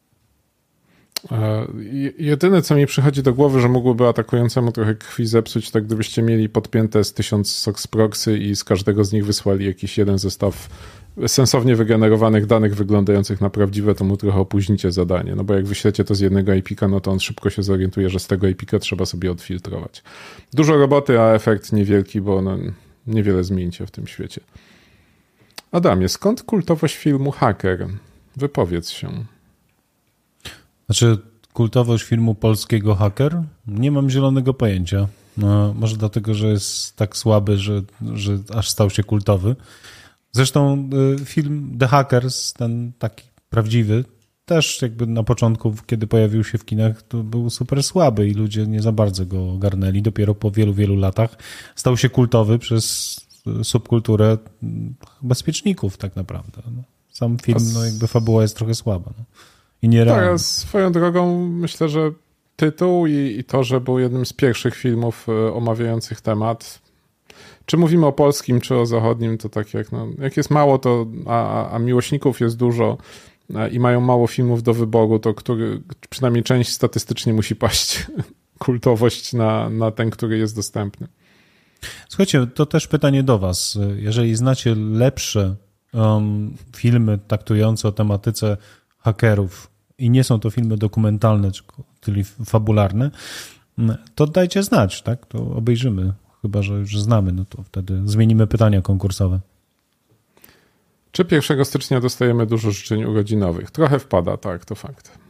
Jedyne, co mi przychodzi do głowy, że mogłoby atakującemu trochę krwi zepsuć, tak gdybyście mieli podpięte z tysiąc SOX proxy i z każdego z nich wysłali jakiś jeden zestaw sensownie wygenerowanych danych wyglądających na prawdziwe, to mu trochę opóźnicie zadanie, no bo jak wyślecie to z jednego I P ka, no to on szybko się zorientuje, że z tego I P ka trzeba sobie odfiltrować. Dużo roboty, a efekt niewielki, bo no, niewiele zmienicie w tym świecie. Adamie, skąd kultowość filmu Hacker? Wypowiedz się. Znaczy, kultowość filmu polskiego Hacker? Nie mam zielonego pojęcia. No, może dlatego, że jest tak słaby, że, że aż stał się kultowy. Zresztą film The Hackers, ten taki prawdziwy, też jakby na początku, kiedy pojawił się w kinach, to był super słaby i ludzie nie za bardzo go ogarnęli. Dopiero po wielu, wielu latach stał się kultowy przez subkulturę bezpieczników tak naprawdę. Sam film, no jakby fabuła jest trochę słaba. No. I nie tak, a swoją drogą myślę, że tytuł i, i to, że był jednym z pierwszych filmów omawiających temat, czy mówimy o polskim, czy o zachodnim, to tak jak, no, jak jest mało, to a, a miłośników jest dużo a, i mają mało filmów do wyboru, to który, przynajmniej część statystycznie musi paść kultowość na, na ten, który jest dostępny. Słuchajcie, to też pytanie do was. Jeżeli znacie lepsze um, filmy traktujące o tematyce hakerów i nie są to filmy dokumentalne, czyli fabularne, to dajcie znać, tak? To obejrzymy. Chyba że już znamy, no to wtedy zmienimy pytania konkursowe. Czy pierwszego stycznia dostajemy dużo życzeń urodzinowych? Trochę wpada, tak, to fakt.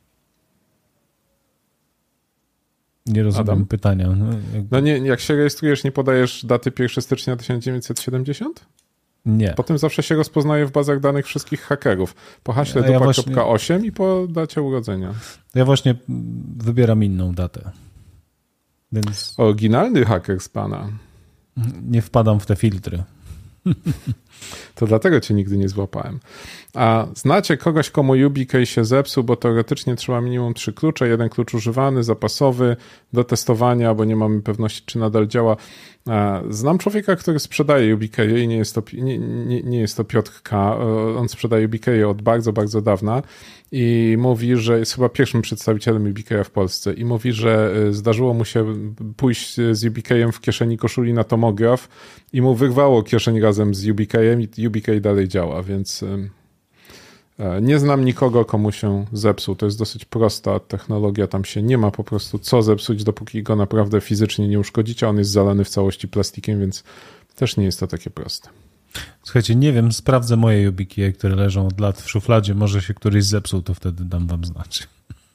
Nie rozumiem Adam? pytania. No, jakby... no nie, jak się rejestrujesz, nie podajesz daty pierwszego stycznia tysiąc dziewięćset siedemdziesiąt? Nie. Potem zawsze się rozpoznaje w bazach danych wszystkich hakerów. Po haśle ja dupa kropka osiem właśnie... i po dacie urodzenia. Ja właśnie wybieram inną datę. Więc... Oryginalny haker z pana. Nie wpadam w te filtry. To dlatego cię nigdy nie złapałem. A znacie kogoś, komu U B K się zepsuł, bo teoretycznie trzeba minimum trzy klucze, jeden klucz używany, zapasowy, do testowania, bo nie mamy pewności, czy nadal działa. Znam człowieka, który sprzedaje U B K i nie jest to, nie, nie, nie jest to Piotr K. On sprzedaje U B K od bardzo, bardzo dawna i mówi, że jest chyba pierwszym przedstawicielem U B K w Polsce i mówi, że zdarzyło mu się pójść z U B K w kieszeni koszuli na tomograf i mu wyrwało kieszeń razem z U B K i U B K dalej działa, więc nie znam nikogo, komu się zepsuł. To jest dosyć prosta technologia, tam się nie ma po prostu co zepsuć, dopóki go naprawdę fizycznie nie uszkodzicie, a on jest zalany w całości plastikiem, więc też nie jest to takie proste. Słuchajcie, nie wiem, sprawdzę moje U B K, które leżą od lat w szufladzie, może się któryś zepsuł, to wtedy dam wam znać.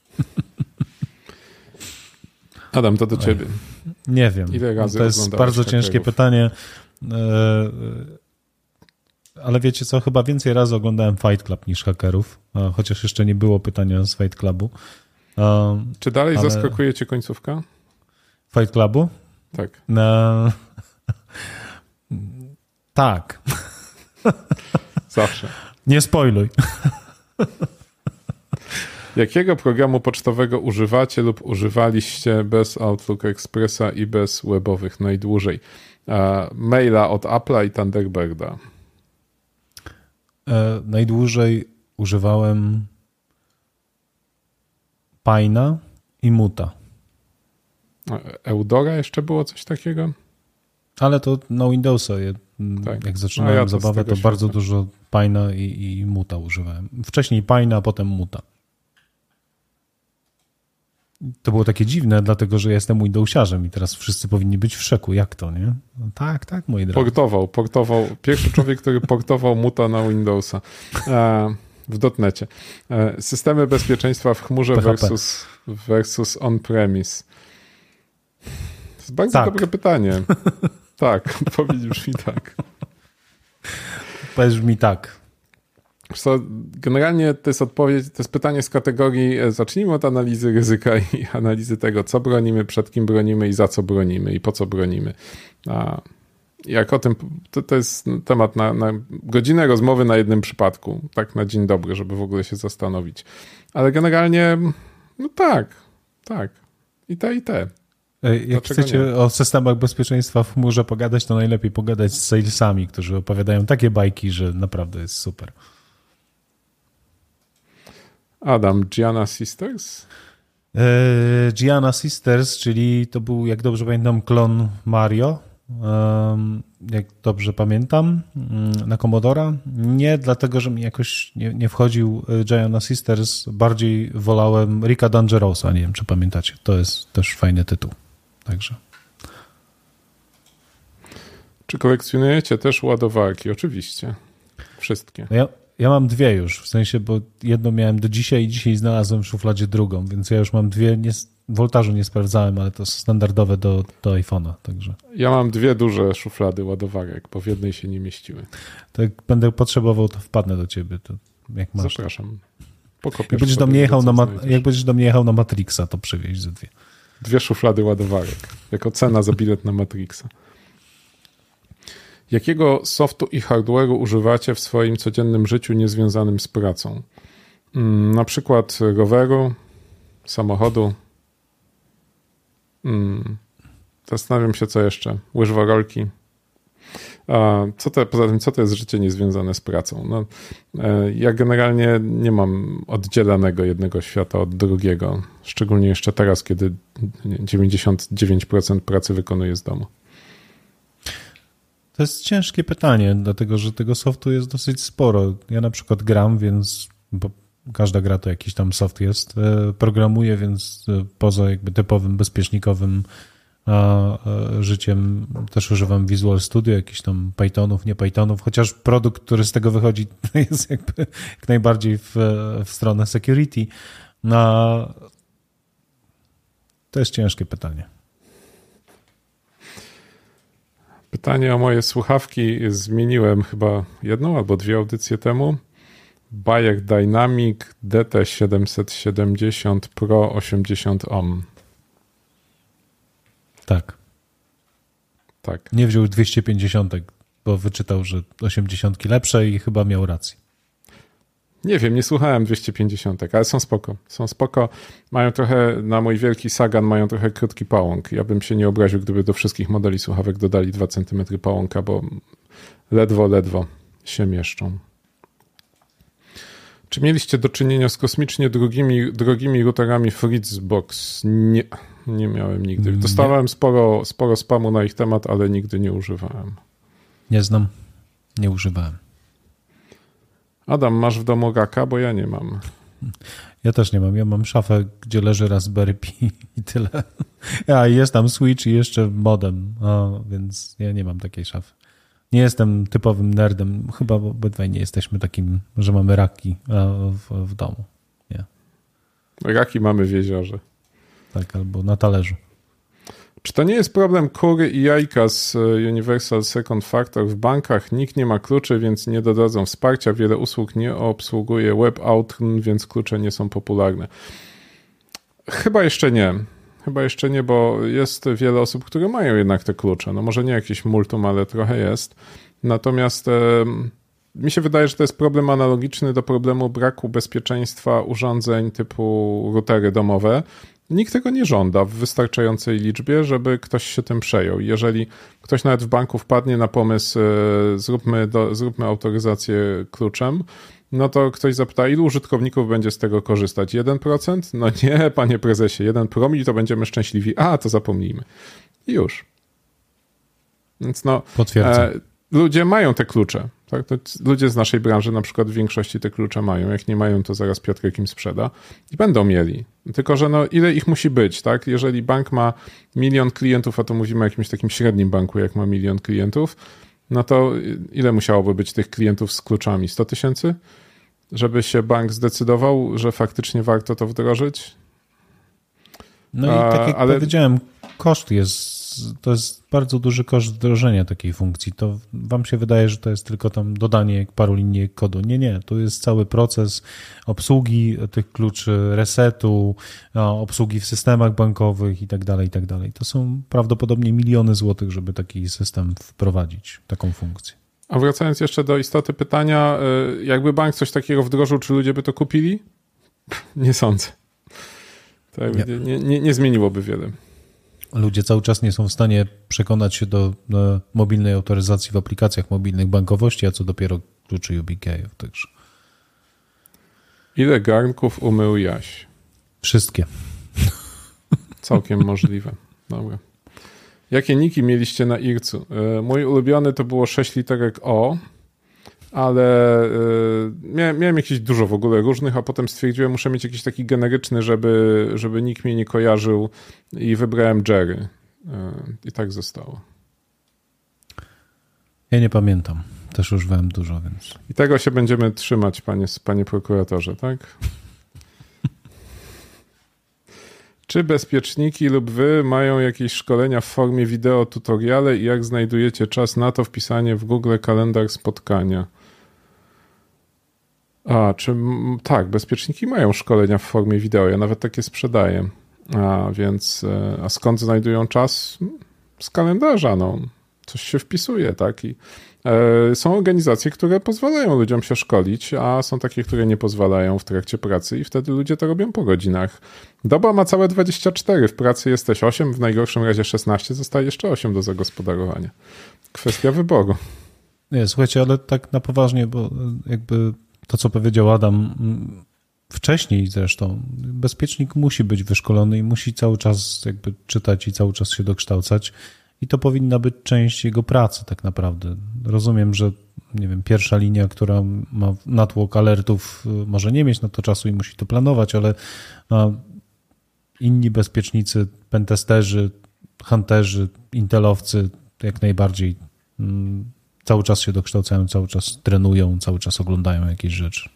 Adam, to do ciebie. Nie wiem. Ile razy to jest bardzo ciężkie pytanie. Ale wiecie co, chyba więcej razy oglądałem Fight Club niż hakerów, chociaż jeszcze nie było pytania z Fight Clubu. Czy dalej ale... zaskakuje cię końcówka? Fight Clubu? Tak. No... Tak. Zawsze. Nie spoiluj. Jakiego programu pocztowego używacie lub używaliście bez Outlook Expressa i bez webowych najdłużej? Maila od Apple'a i Thunderbirda. E, najdłużej używałem Pine'a i Muta. Eudora jeszcze było coś takiego? Ale to na Windowsa. Tak. Jak zaczynałem no ja to zabawę, to świata. bardzo dużo Pine'a i, i Muta używałem. Wcześniej Pine'a, a potem Muta. To było takie dziwne, dlatego że ja jestem Windowsiarzem i teraz wszyscy powinni być w szoku. Jak to, nie? No tak, tak, moi drodzy. Portował, portował. Pierwszy człowiek, który portował Muta na Windowsa. E, w dotnecie. E, systemy bezpieczeństwa w chmurze versus, versus on-premise. To jest bardzo tak. dobre pytanie. Tak, odpowiedź brzmi tak. Odpowiedź brzmi tak. So, generalnie to jest odpowiedź, to jest pytanie z kategorii zacznijmy od analizy ryzyka i analizy tego, co bronimy, przed kim bronimy i za co bronimy i po co bronimy. A jak o tym, to, to jest temat na, na godzinę rozmowy na jednym przypadku, tak na dzień dobry, żeby w ogóle się zastanowić. Ale generalnie, no tak, tak. I te, i te. Jak Dlaczego chcecie nie? o systemach bezpieczeństwa w chmurze pogadać, to najlepiej pogadać z salesami, którzy opowiadają takie bajki, że naprawdę jest super. Adam, Gianna Sisters? E, Gianna Sisters, czyli to był, jak dobrze pamiętam, klon Mario, um, jak dobrze pamiętam, na Commodora. Nie dlatego, że mi jakoś nie, nie wchodził Gianna Sisters, bardziej wolałem Ricka Dangerousa, nie wiem, czy pamiętacie. To jest też fajny tytuł. Także. Czy kolekcjonujecie też ładowarki? Oczywiście. Wszystkie. Ja, ja mam dwie już, w sensie, bo jedną miałem do dzisiaj i dzisiaj znalazłem w szufladzie drugą, więc ja już mam dwie, nie, woltażu nie sprawdzałem, ale to standardowe do, do iPhone'a, także. Ja mam dwie duże szuflady ładowarek, bo w jednej się nie mieściły. To jak będę potrzebował, to wpadnę do ciebie, to jak masz. Zapraszam. Jak będziesz, do mnie jechał na ma- jak będziesz do mnie jechał na Matrixa, to przywieź ze dwie. Dwie szuflady ładowarek, jako cena za bilet na Matrixa. Jakiego softu i hardware'u używacie w swoim codziennym życiu niezwiązanym z pracą? Hmm, na przykład roweru, samochodu. Hmm. Zastanawiam się, co jeszcze. Łyżworolki. A co to, poza tym, co to jest życie niezwiązane z pracą? No, ja generalnie nie mam oddzielanego jednego świata od drugiego. Szczególnie jeszcze teraz, kiedy dziewięćdziesiąt dziewięć procent pracy wykonuję z domu. To jest ciężkie pytanie, dlatego że tego softu jest dosyć sporo. Ja na przykład gram, więc bo każda gra to jakiś tam soft jest. Programuję, więc poza jakby typowym bezpiecznikowym życiem też używam Visual Studio, jakichś tam Pythonów, nie Pythonów, chociaż produkt, który z tego wychodzi, jest jakby jak najbardziej w, w stronę security. No, to jest ciężkie pytanie. Pytanie o moje słuchawki zmieniłem chyba jedną albo dwie audycje temu. Bayer Dynamic D T siedemset siedemdziesiąt Pro osiemdziesiąt ohm. Tak. Tak. Nie wziął dwieście pięćdziesiąt, bo wyczytał, że osiemdziesiątki lepsze i chyba miał rację. Nie wiem, nie słuchałem dwieście pięćdziesiąt, ale są spoko. Są spoko. Mają trochę, na mój wielki Sagan mają trochę krótki pałąk. Ja bym się nie obraził, gdyby do wszystkich modeli słuchawek dodali dwa centymetry pałąka, bo ledwo, ledwo się mieszczą. Czy mieliście do czynienia z kosmicznie drogimi, drogimi routerami Fritzbox? Nie, nie miałem nigdy. Dostałem sporo, sporo spamu na ich temat, ale nigdy nie używałem. Nie znam, nie używałem. Adam, masz w domu raka? Bo ja nie mam. Ja też nie mam. Ja mam szafę, gdzie leży Raspberry Pi i tyle. A jest tam Switch i jeszcze modem, a, więc ja nie mam takiej szafy. Nie jestem typowym nerdem. Chyba obydwaj nie jesteśmy takim, że mamy raki w, w domu. Nie. Raki mamy w jeziorze. Tak, albo na talerzu. Czy to nie jest problem kury i jajka z Universal Second Factor w bankach? Nikt nie ma kluczy, więc nie dodadzą wsparcia. Wiele usług nie obsługuje WebAuthn, więc klucze nie są popularne. Chyba jeszcze nie. Chyba jeszcze nie, bo jest wiele osób, które mają jednak te klucze. No może nie jakieś multum, ale trochę jest. Natomiast e, mi się wydaje, że to jest problem analogiczny do problemu braku bezpieczeństwa urządzeń typu routery domowe. Nikt tego nie żąda w wystarczającej liczbie, żeby ktoś się tym przejął. Jeżeli ktoś nawet w banku wpadnie na pomysł, e, zróbmy, do, zróbmy autoryzację kluczem, no to ktoś zapyta, ilu użytkowników będzie z tego korzystać? jeden procent? No nie, panie prezesie, jeden promil to będziemy szczęśliwi. A, to zapomnijmy. I już. Więc no, Potwierdzam. E, ludzie mają te klucze. Tak? To ludzie z naszej branży na przykład w większości te klucze mają. Jak nie mają, to zaraz Piotrek im sprzeda. I będą mieli. Tylko, że no, ile ich musi być? Tak? Jeżeli bank ma milion klientów, a to mówimy o jakimś takim średnim banku, jak ma milion klientów, no to ile musiałoby być tych klientów z kluczami? sto tysięcy? Żeby się bank zdecydował, że faktycznie warto to wdrożyć? No i tak jak ale... powiedziałem, koszt jest, to jest bardzo duży koszt wdrożenia takiej funkcji. To wam się wydaje, że to jest tylko tam dodanie paru linii kodu. Nie, nie, to jest cały proces obsługi tych kluczy, resetu, obsługi w systemach bankowych i tak dalej, i tak dalej. To są prawdopodobnie miliony złotych, żeby taki system wprowadzić, taką funkcję. A wracając jeszcze do istoty pytania, jakby bank coś takiego wdrożył, czy ludzie by to kupili? Nie sądzę. To nie. Nie, nie, nie zmieniłoby wiele. Ludzie cały czas nie są w stanie przekonać się do, do mobilnej autoryzacji w aplikacjach mobilnych bankowości, a co dopiero kluczy U B K. Także. Ile garnków umył Jaś? Wszystkie. Całkiem możliwe. Dobra. Jakie niki mieliście na ircu? Mój ulubiony to było sześć literek O, ale miałem, miałem jakieś dużo w ogóle różnych, a potem stwierdziłem, muszę mieć jakiś taki generyczny, żeby, żeby nikt mnie nie kojarzył i wybrałem Jerry. I tak zostało. Ja nie pamiętam. Też używałem dużo, więc... I tego się będziemy trzymać, panie, panie prokuratorze, tak? Czy bezpieczniki lub wy mają jakieś szkolenia w formie wideo, tutoriale i jak znajdujecie czas na to wpisanie w Google kalendarz spotkania? A, czy tak, bezpieczniki mają szkolenia w formie wideo, ja nawet takie sprzedaję. A więc, a skąd znajdują czas? Z kalendarza, no. Coś się wpisuje, tak? I e, są organizacje, które pozwalają ludziom się szkolić, a są takie, które nie pozwalają w trakcie pracy i wtedy ludzie to robią po godzinach. Doba ma całe dwadzieścia cztery, w pracy jesteś osiem, w najgorszym razie szesnaście, zostaje jeszcze osiem do zagospodarowania. Kwestia wyboru. Nie, słuchajcie, ale tak na poważnie, bo jakby to, co powiedział Adam wcześniej zresztą, bezpiecznik musi być wyszkolony i musi cały czas jakby czytać i cały czas się dokształcać. I to powinna być część jego pracy tak naprawdę. Rozumiem, że nie wiem, pierwsza linia, która ma natłok alertów, może nie mieć na to czasu i musi to planować, ale inni bezpiecznicy, pentesterzy, hunterzy, intelowcy jak najbardziej cały czas się dokształcają, cały czas trenują, cały czas oglądają jakieś rzeczy.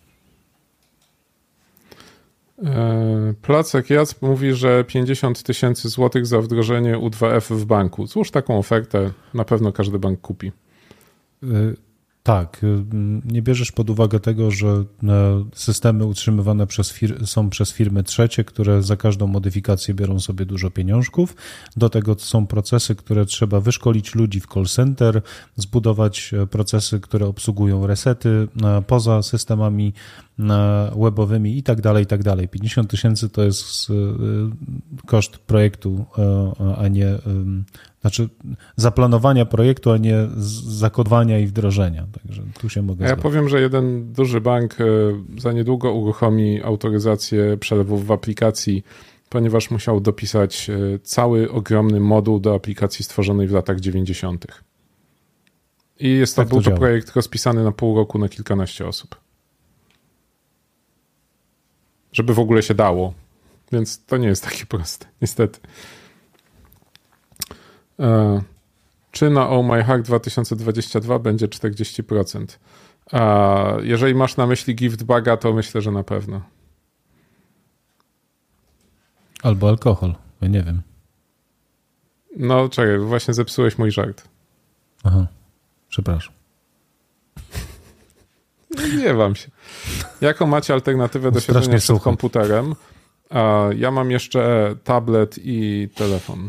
Placek Jac mówi, że pięćdziesiąt tysięcy złotych za wdrożenie U dwa F w banku. Złóż taką ofertę, na pewno każdy bank kupi. Tak, nie bierzesz pod uwagę tego, że systemy utrzymywane przez fir- są przez firmy trzecie, które za każdą modyfikację biorą sobie dużo pieniążków. Do tego są procesy, które trzeba wyszkolić ludzi w call center, zbudować procesy, które obsługują resety poza systemami webowymi i tak dalej, i tak dalej. pięćdziesiąt tysięcy to jest koszt projektu, a nie, znaczy zaplanowania projektu, a nie zakodowania i wdrożenia. Także tu się mogę Ja zgodzić. powiem, że jeden duży bank za niedługo uruchomi autoryzację przelewów w aplikacji, ponieważ musiał dopisać cały ogromny moduł do aplikacji stworzonej w latach dziewięćdziesiątych. I jest to, tak to był to projekt rozpisany na pół roku na kilkanaście osób. Żeby w ogóle się dało. Więc to nie jest takie proste, niestety. E, czy na Oh My Hack dwa tysiące dwadzieścia dwa będzie czterdzieści procent? E, jeżeli masz na myśli gift baga, to myślę, że na pewno. Albo alkohol, ja nie wiem. No czekaj, właśnie zepsułeś mój żart. Aha, przepraszam. Nie wam się. Jaką macie alternatywę do siedzenia przed komputerem? Ja mam jeszcze tablet i telefon.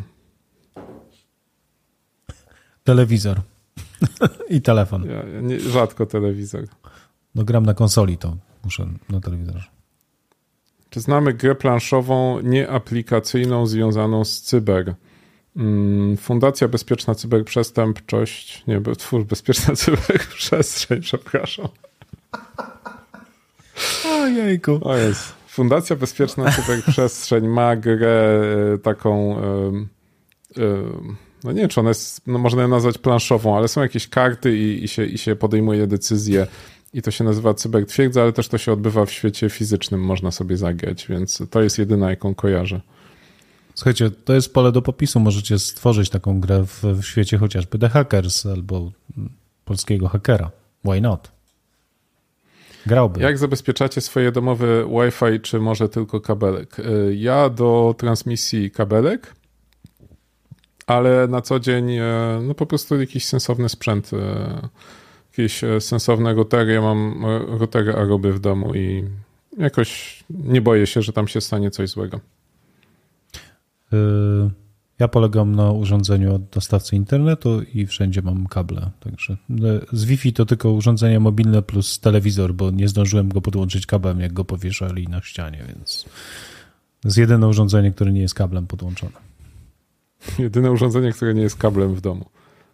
Telewizor i telefon. Ja, ja nie, rzadko telewizor. No gram na konsoli, to muszę na telewizorze. Czy znamy grę planszową nieaplikacyjną związaną z cyber? Fundacja Bezpieczna Cyberprzestępczość. Nie, twórz Bezpieczna Cyberprzestrzeń, przepraszam. Ojejku. O jest. Fundacja Bezpieczna Cyberprzestrzeń ma grę taką, no nie wiem, czy ona jest, no można ją nazwać planszową, ale są jakieś karty i, i, się, i się podejmuje decyzje i to się nazywa Cybertwierdza, ale też to się odbywa w świecie fizycznym, można sobie zagrać, więc to jest jedyna, jaką kojarzę. Słuchajcie, to jest pole do popisu, możecie stworzyć taką grę w, w świecie chociażby The Hackers albo polskiego hakera. Why not? Grałby. Jak zabezpieczacie swoje domowe Wi-Fi, czy może tylko kabelek? Ja do transmisji kabelek, ale na co dzień no po prostu jakiś sensowny sprzęt, jakieś sensowne routery. Ja mam routery Aruby w domu i jakoś nie boję się, że tam się stanie coś złego. Ja polegam na urządzeniu od dostawcy internetu i wszędzie mam kable. Także z Wi-Fi to tylko urządzenie mobilne plus telewizor, bo nie zdążyłem go podłączyć kablem, jak go powieszali na ścianie, więc jest jedyne urządzenie, które nie jest kablem podłączone. Jedyne urządzenie, które nie jest kablem w domu.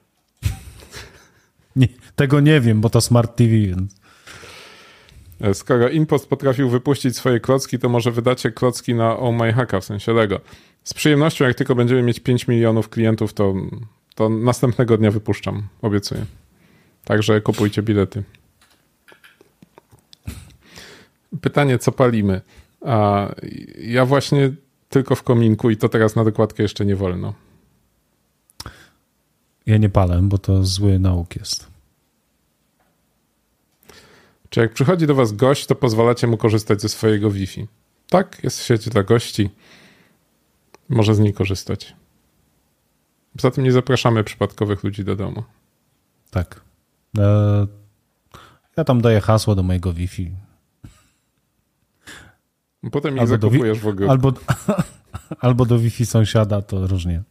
Nie, tego nie wiem, bo to Smart T V, więc... Skoro Impost potrafił wypuścić swoje klocki, to może wydacie klocki na Oh My Hacka, w sensie Lego. Z przyjemnością, jak tylko będziemy mieć pięć milionów klientów, to, to następnego dnia wypuszczam, obiecuję. Także kupujcie bilety. Pytanie, co palimy? A ja właśnie tylko w kominku i to teraz na dokładkę jeszcze nie wolno. Ja nie palę, bo to zły nauk jest. Czy jak przychodzi do was gość, to pozwalacie mu korzystać ze swojego Wi-Fi? Tak, jest sieć dla gości. Może z niej korzystać. Poza tym nie zapraszamy przypadkowych ludzi do domu. Tak. Ja tam daję hasło do mojego Wi-Fi. Potem je zakupujesz w ogóle. Albo, albo do Wi-Fi sąsiada, to różnie.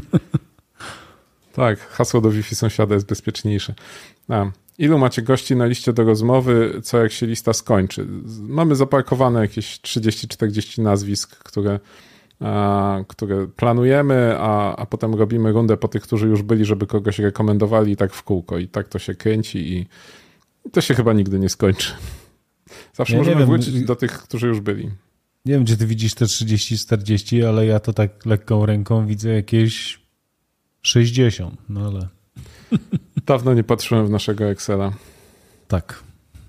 Tak, hasło do Wi-Fi sąsiada jest bezpieczniejsze. A, ilu macie gości na liście do rozmowy, co jak się lista skończy? Mamy zaparkowane jakieś trzydzieści czterdzieści nazwisk, które, a, które planujemy, a, a potem robimy rundę po tych, którzy już byli, żeby kogoś rekomendowali i tak w kółko. I tak to się kręci i to się chyba nigdy nie skończy. Zawsze ja możemy wrócić do tych, którzy już byli. Nie wiem, gdzie ty widzisz te trzydzieści czterdzieści, ale ja to tak lekką ręką widzę jakieś sześćdziesiąt, no ale... Dawno nie patrzyłem w naszego Excela. Tak.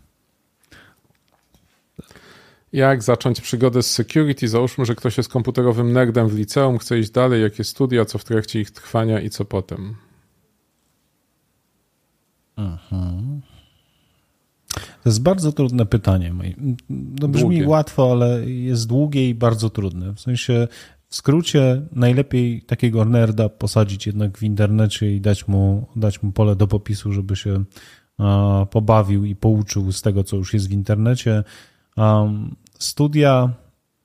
Jak zacząć przygodę z security? Załóżmy, że ktoś jest komputerowym nerdem w liceum, chce iść dalej, jakie studia, co w trakcie ich trwania i co potem? Mhm. To jest bardzo trudne pytanie. No brzmi Długie. łatwo, ale jest długie i bardzo trudne. W sensie, w skrócie, najlepiej takiego nerda posadzić jednak w internecie i dać mu, dać mu pole do popisu, żeby się pobawił i pouczył z tego, co już jest w internecie. Studia,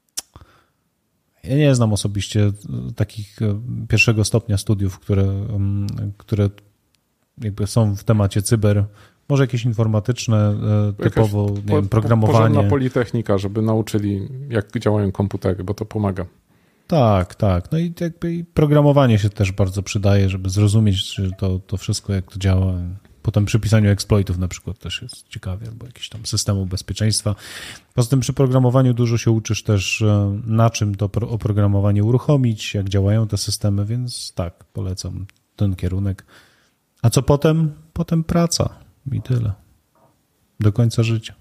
ja nie znam osobiście takich pierwszego stopnia studiów, które, które jakby są w temacie cyber. Może jakieś informatyczne, typowo Jakaś nie wiem, programowanie. Porządna politechnika, żeby nauczyli, jak działają komputery, bo to pomaga. Tak, tak. No i jakby i programowanie się też bardzo przydaje, żeby zrozumieć że to, to wszystko, jak to działa. Potem przy pisaniu exploitów na przykład też jest ciekawie, albo jakiś tam systemu bezpieczeństwa. Poza tym przy programowaniu dużo się uczysz też, na czym to oprogramowanie uruchomić, jak działają te systemy, więc tak, polecam ten kierunek. A co potem? Potem praca i tyle. Do końca życia.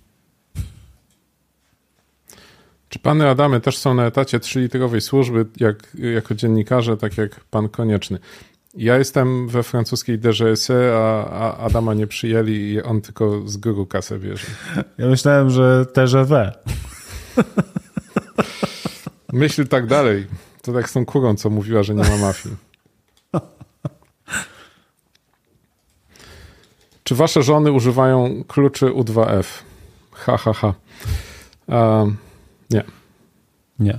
Czy pany Adamy też są na etacie trzylitrowej służby jak, jako dziennikarze, tak jak pan Konieczny? Ja jestem we francuskiej D G S E, a, a Adama nie przyjęli i on tylko z góry kasę bierze. Ja myślałem, że T G V. Myśl tak dalej. To tak z tą kurą, co mówiła, że nie ma mafii. Czy wasze żony używają kluczy U dwa F? Ha, ha, ha. Um, nie. Nie.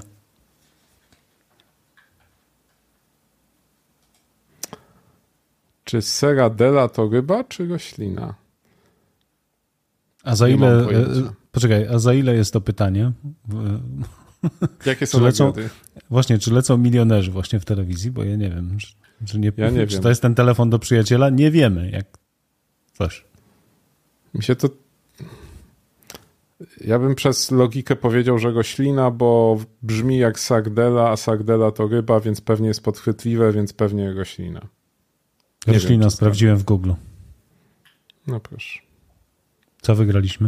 Czy Serradella to ryba, czy roślina? A za nie ile... Poczekaj, a za ile jest to pytanie? Jakie są lecą, Właśnie, czy lecą milionerzy właśnie w telewizji? Bo ja nie wiem. Czy, czy nie, ja nie czy wiem. to jest ten telefon do przyjaciela? Nie wiemy. Jak coś. Mi się to... Ja bym przez logikę powiedział, że roślina, bo brzmi jak sardela, a sardela to ryba, więc pewnie jest podchwytliwe, więc pewnie roślina. Nie roślina wiem, sprawdziłem w Google. No proszę. Co wygraliśmy?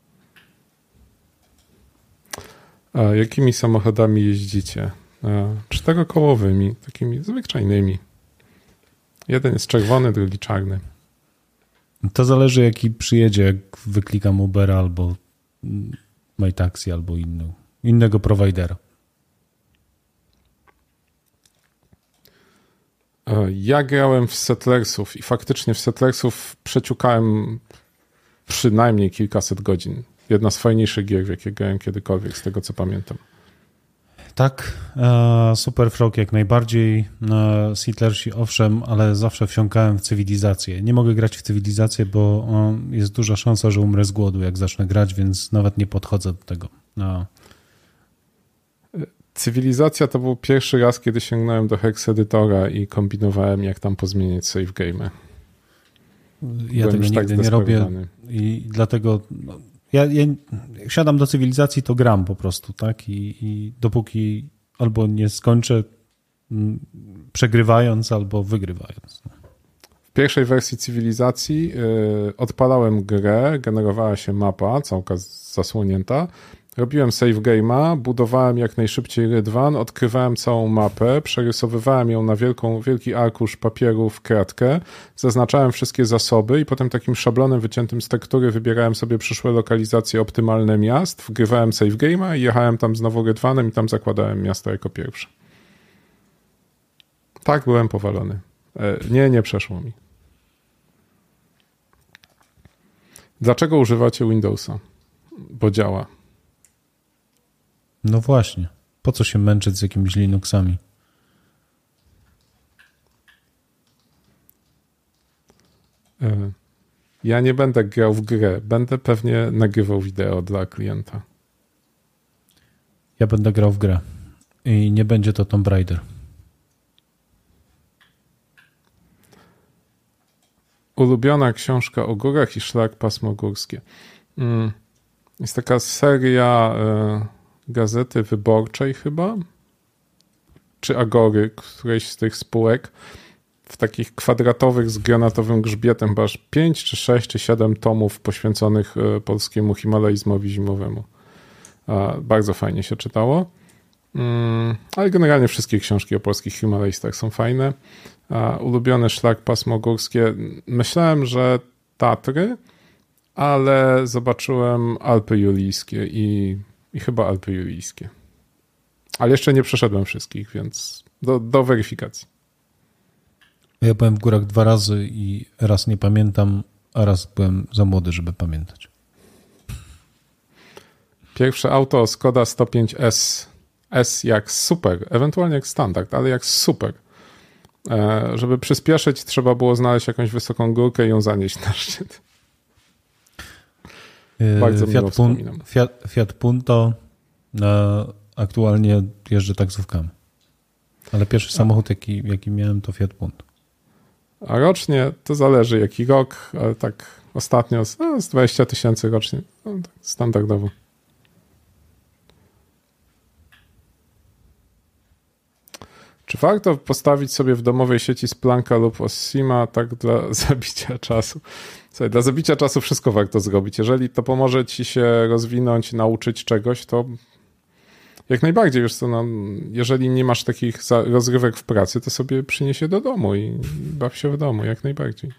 A jakimi samochodami jeździcie? A, czterokołowymi, takimi zwyczajnymi. Jeden jest czerwony, drugi czarny. To zależy, jaki przyjedzie, jak wyklikam Ubera albo MyTaxi albo inny, innego prowajdera. Ja grałem w Settlersów i faktycznie w Settlersów przeciukałem przynajmniej kilkaset godzin. Jedna z fajniejszych gier, w jakie grałem kiedykolwiek, z tego co pamiętam. Tak, Super Frog jak najbardziej, Settlersi owszem, ale zawsze wsiąkałem w cywilizację. Nie mogę grać w cywilizację, bo jest duża szansa, że umrę z głodu, jak zacznę grać, więc nawet nie podchodzę do tego. No. Cywilizacja to był pierwszy raz, kiedy sięgnąłem do Hexedytora i kombinowałem, jak tam pozmieniać save game'y. Ja Byłem tego nigdy tak nie robię i dlatego no, ja, ja siadam do cywilizacji, to gram po prostu, tak? I, i dopóki albo nie skończę m, przegrywając, albo wygrywając. W pierwszej wersji cywilizacji yy, odpalałem grę, generowała się mapa, całka zasłonięta. Robiłem save game'a, budowałem jak najszybciej rydwan, odkrywałem całą mapę, przerysowywałem ją na wielką, wielki arkusz papieru w kratkę, zaznaczałem wszystkie zasoby i potem takim szablonem wyciętym z tektury wybierałem sobie przyszłe lokalizacje optymalne miast, wgrywałem save game'a i jechałem tam znowu rydwanem i tam zakładałem miasto jako pierwsze. Tak, byłem powalony. Nie, nie przeszło mi. Dlaczego używacie Windowsa? Bo działa. No właśnie. Po co się męczyć z jakimiś Linuxami? Ja nie będę grał w grę. Będę pewnie nagrywał wideo dla klienta. Ja będę grał w grę. I nie będzie to Tomb Raider. Ulubiona książka o górach i szlak pasmo górskie. Jest taka seria Gazety Wyborczej chyba, czy Agory, którejś z tych spółek, w takich kwadratowych z granatowym grzbietem, bo aż pięć, czy sześć, czy siedem tomów poświęconych polskiemu himalajzmowi zimowemu. Bardzo fajnie się czytało. Ale generalnie wszystkie książki o polskich himalajstach są fajne. Ulubiony szlak pasmo górskie. Myślałem, że Tatry, ale zobaczyłem Alpy Julijskie i I chyba Alpy Julijskie. Ale jeszcze nie przeszedłem wszystkich, więc do, do weryfikacji. Ja byłem w górach dwa razy i raz nie pamiętam, a raz byłem za młody, żeby pamiętać. Pierwsze auto Skoda sto pięć S. S jak super, ewentualnie jak standard, ale jak super. E, żeby przyspieszyć, trzeba było znaleźć jakąś wysoką górkę i ją zanieść na szczyt. Bardzo Fiat, miło Pun- wspominam. Fiat, Fiat Punto, e, aktualnie jeżdżę taksówkami. Ale pierwszy a. samochód, jaki, jaki miałem, to Fiat Punto. A rocznie to zależy jaki rok, ale tak ostatnio no, z dwadzieścia tysięcy rocznie, no, tak standardowo. Czy warto postawić sobie w domowej sieci Splanka lub Ossima tak dla zabicia czasu? Słuchaj, dla zabicia czasu wszystko warto zrobić. Jeżeli to pomoże ci się rozwinąć, nauczyć czegoś, to jak najbardziej, wiesz co, no, jeżeli nie masz takich rozrywek w pracy, to sobie przynieś je do domu i baw się w domu, jak najbardziej.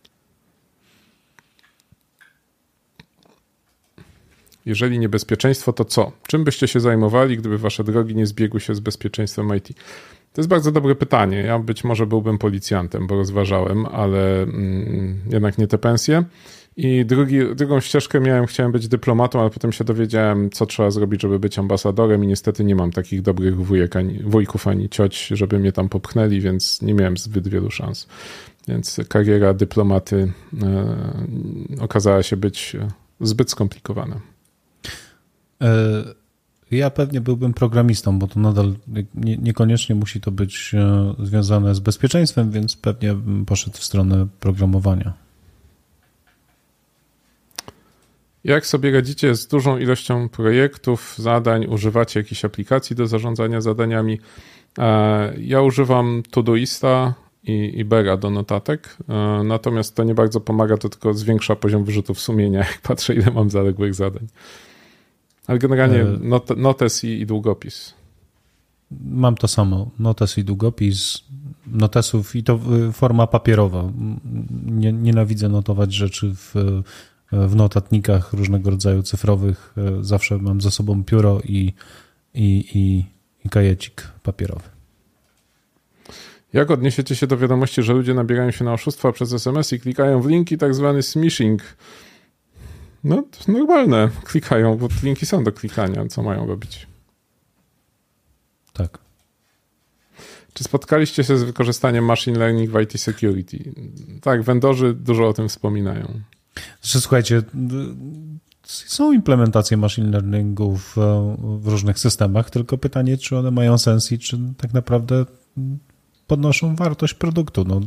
Jeżeli nie bezpieczeństwo, to co? Czym byście się zajmowali, gdyby wasze drogi nie zbiegły się z bezpieczeństwem I T? To jest bardzo dobre pytanie. Ja być może byłbym policjantem, bo rozważałem, ale mm, jednak nie te pensje. I drugi, drugą ścieżkę miałem, chciałem być dyplomatą, ale potem się dowiedziałem, co trzeba zrobić, żeby być ambasadorem i niestety nie mam takich dobrych wujek, ani, wujków ani cioć, żeby mnie tam popchnęli, więc nie miałem zbyt wielu szans. Więc kariera dyplomaty e, okazała się być zbyt skomplikowana. Ja pewnie byłbym programistą, bo to nadal nie, niekoniecznie musi to być związane z bezpieczeństwem, więc pewnie bym poszedł w stronę programowania. Jak sobie radzicie z dużą ilością projektów, zadań? Używacie jakichś aplikacji do zarządzania zadaniami? Ja używam Todoista i, i Bera do notatek, natomiast to nie bardzo pomaga, to tylko zwiększa poziom wyrzutów sumienia, jak patrzę, ile mam zaległych zadań. Ale generalnie not, notes i, i długopis. Mam to samo. Notes i długopis. Notesów i to forma papierowa. Nie, nienawidzę notować rzeczy w, w notatnikach różnego rodzaju cyfrowych. Zawsze mam ze sobą pióro i, i, i, i kajecik papierowy. Jak odniesiecie się do wiadomości, że ludzie nabierają się na oszustwa przez es em es i klikają w linki, tak zwany smishing? No, to jest normalne. Klikają, bo linki są do klikania. Co mają robić? Tak. Czy spotkaliście się z wykorzystaniem machine learning w I T security? Tak, vendorzy dużo o tym wspominają. Znaczy, słuchajcie, są implementacje machine learningu w, w różnych systemach, tylko pytanie, czy one mają sens i czy tak naprawdę podnoszą wartość produktu. No,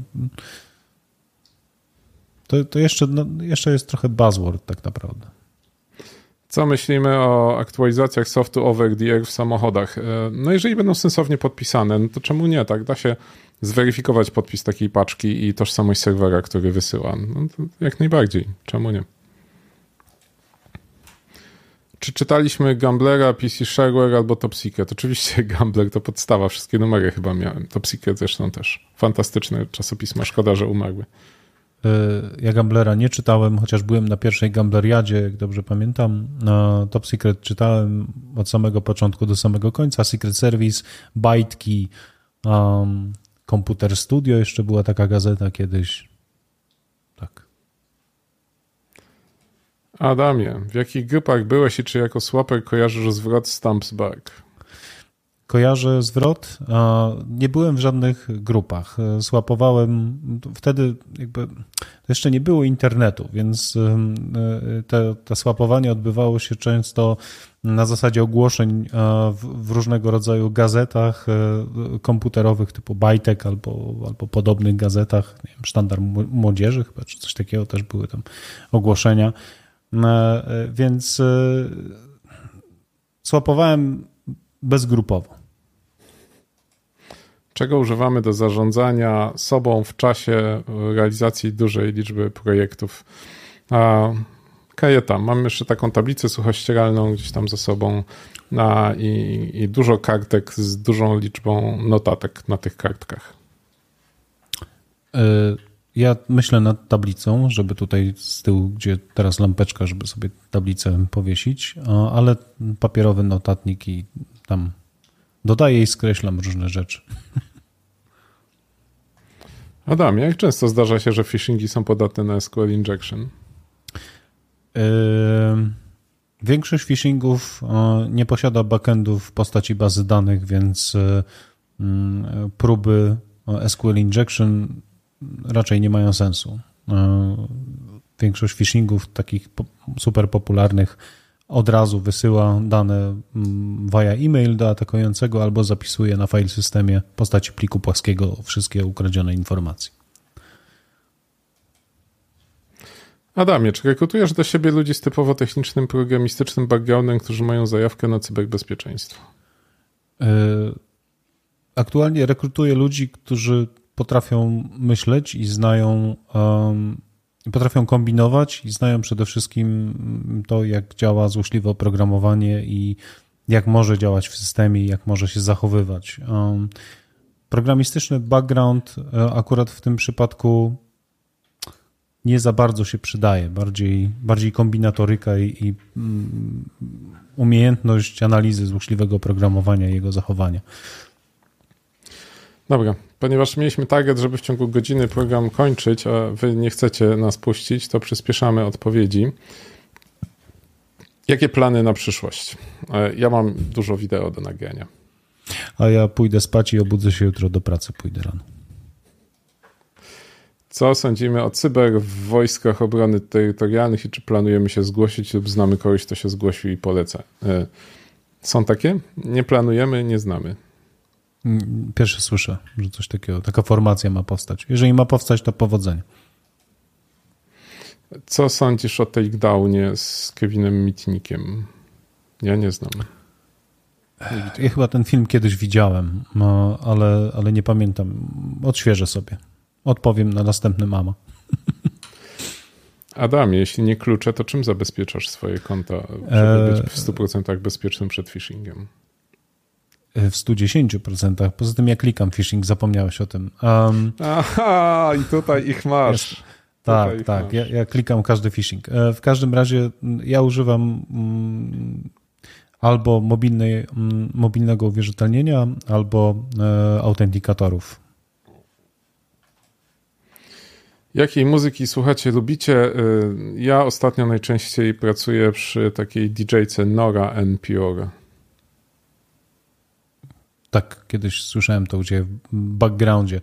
to, to jeszcze, no, jeszcze jest trochę buzzword tak naprawdę. Co myślimy o aktualizacjach softu over the air w samochodach? No jeżeli będą sensownie podpisane, no to czemu nie? Tak, da się zweryfikować podpis takiej paczki i tożsamość serwera, który wysyła. No to jak najbardziej. Czemu nie? Czy czytaliśmy Gamblera, P C Shareware albo Top Secret? Oczywiście Gambler to podstawa, wszystkie numery chyba miałem. Top Secret zresztą też. Fantastyczne czasopisma, szkoda, że umarły. Ja Gamblera nie czytałem, chociaż byłem na pierwszej Gambleriadzie, jak dobrze pamiętam. Top Secret czytałem od samego początku do samego końca. Secret Service, Bajtki, um, Computer Studio, jeszcze była taka gazeta kiedyś. Tak. Adamie, w jakich grupach byłeś i czy jako swaper kojarzysz zwrot Stamps Bark? Kojarzę zwrot. Nie byłem w żadnych grupach. Swapowałem wtedy, jakby jeszcze nie było internetu, więc te, te swapowanie odbywało się często na zasadzie ogłoszeń w, w różnego rodzaju gazetach komputerowych typu Bajtek albo, albo podobnych gazetach, nie wiem, Sztandar Młodzieży chyba, czy coś takiego też były tam ogłoszenia. Więc swapowałem bezgrupowo. Czego używamy do zarządzania sobą w czasie realizacji dużej liczby projektów? A, Kajeta, mam jeszcze taką tablicę suchościeralną gdzieś tam za sobą a, i, i dużo kartek z dużą liczbą notatek na tych kartkach. Ja myślę nad tablicą, żeby tutaj z tyłu, gdzie teraz lampeczka, żeby sobie tablicę powiesić, ale papierowy notatnik i tam dodaję i skreślam różne rzeczy. Adam, jak często zdarza się, że phishingi są podatne na S Q L injection? Yy, większość phishingów nie posiada backendów w postaci bazy danych, więc yy, próby S Q L injection raczej nie mają sensu. Yy, większość phishingów takich super popularnych od razu wysyła dane via e-mail do atakującego albo zapisuje na file systemie w postaci pliku płaskiego wszystkie ukradzione informacje. Adamie, czy rekrutujesz do siebie ludzi z typowo technicznym, programistycznym backgroundem, którzy mają zajawkę na cyberbezpieczeństwo? Aktualnie rekrutuję ludzi, którzy potrafią myśleć i znają, um, potrafią kombinować i znają przede wszystkim to, jak działa złośliwe oprogramowanie i jak może działać w systemie i jak może się zachowywać. Um, programistyczny background akurat w tym przypadku nie za bardzo się przydaje. Bardziej, bardziej kombinatoryka i, i um, umiejętność analizy złośliwego oprogramowania i jego zachowania. Dobra, ponieważ mieliśmy target, żeby w ciągu godziny program kończyć, a wy nie chcecie nas puścić, to przyspieszamy odpowiedzi. Jakie plany na przyszłość? Ja mam dużo wideo do nagrania. A ja pójdę spać i obudzę się jutro do pracy, pójdę rano. Co sądzimy o cyber w wojskach obrony terytorialnych i czy planujemy się zgłosić lub znamy kogoś, kto się zgłosił i poleca? Są takie? Nie planujemy, nie znamy. Pierwsze słyszę, że coś takiego, taka formacja ma powstać. Jeżeli ma powstać, to powodzenia. Co sądzisz o takedownie z Kevinem Mitnickiem? Ja nie znam. Nie ja chyba ten film kiedyś widziałem, ale, ale nie pamiętam. Odświeżę sobie. Odpowiem na następny mama. Adamie, jeśli nie klucze, to czym zabezpieczasz swoje konta, żeby być w stu procentach bezpiecznym przed phishingiem? W stu dziesięciu procentach. Poza tym ja klikam phishing, zapomniałeś o tym. Um, Aha, i tutaj ich masz. Jest, tak, ich tak. Masz. Ja, ja klikam każdy phishing. W każdym razie ja używam mm, albo mobilnej, mm, mobilnego uwierzytelnienia, albo e, autentykatorów. Jakiej muzyki słuchacie, lubicie? Ja ostatnio najczęściej pracuję przy takiej didżejce Nora En Pure. Tak, kiedyś słyszałem to u Ciebie w backgroundzie.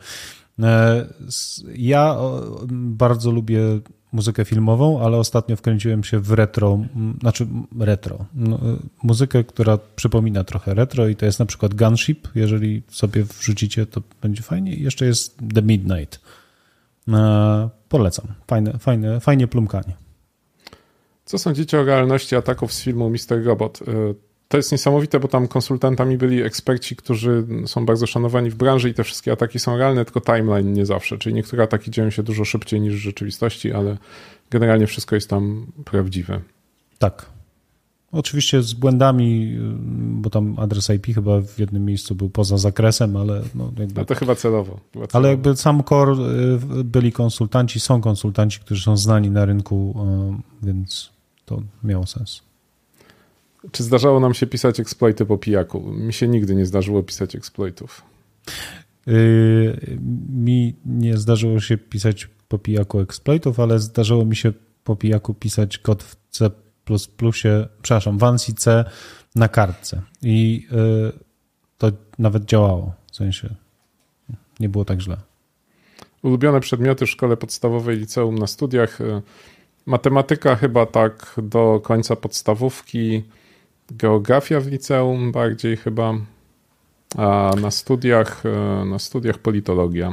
Ja bardzo lubię muzykę filmową, ale ostatnio wkręciłem się w retro, znaczy retro, muzykę, która przypomina trochę retro i to jest na przykład Gunship. Jeżeli sobie wrzucicie, to będzie fajnie. I jeszcze jest The Midnight. Polecam. Fajne, fajne, fajnie plumkanie. Co sądzicie o realności ataków z filmu mister Robot? To jest niesamowite, bo tam konsultantami byli eksperci, którzy są bardzo szanowani w branży i te wszystkie ataki są realne, tylko timeline nie zawsze. Czyli niektóre ataki dzieją się dużo szybciej niż w rzeczywistości, ale generalnie wszystko jest tam prawdziwe. Tak. Oczywiście z błędami, bo tam adres I P chyba w jednym miejscu był poza zakresem, ale no jakby... A to chyba celowo. Chyba celowo. Ale jakby sam core byli konsultanci, są konsultanci, którzy są znani na rynku, więc to miało sens. Czy zdarzało nam się pisać exploity po pijaku? Mi się nigdy nie zdarzyło pisać exploitów. Yy, mi nie zdarzyło się pisać po pijaku exploitów, ale zdarzyło mi się po pijaku pisać kod w C plus plus, przepraszam, w ANSI C na kartce. I yy, to nawet działało. W sensie nie było tak źle. Ulubione przedmioty w szkole podstawowej, liceum, na studiach. Matematyka chyba tak do końca podstawówki. Geografia w liceum bardziej chyba, a na studiach, na studiach politologia.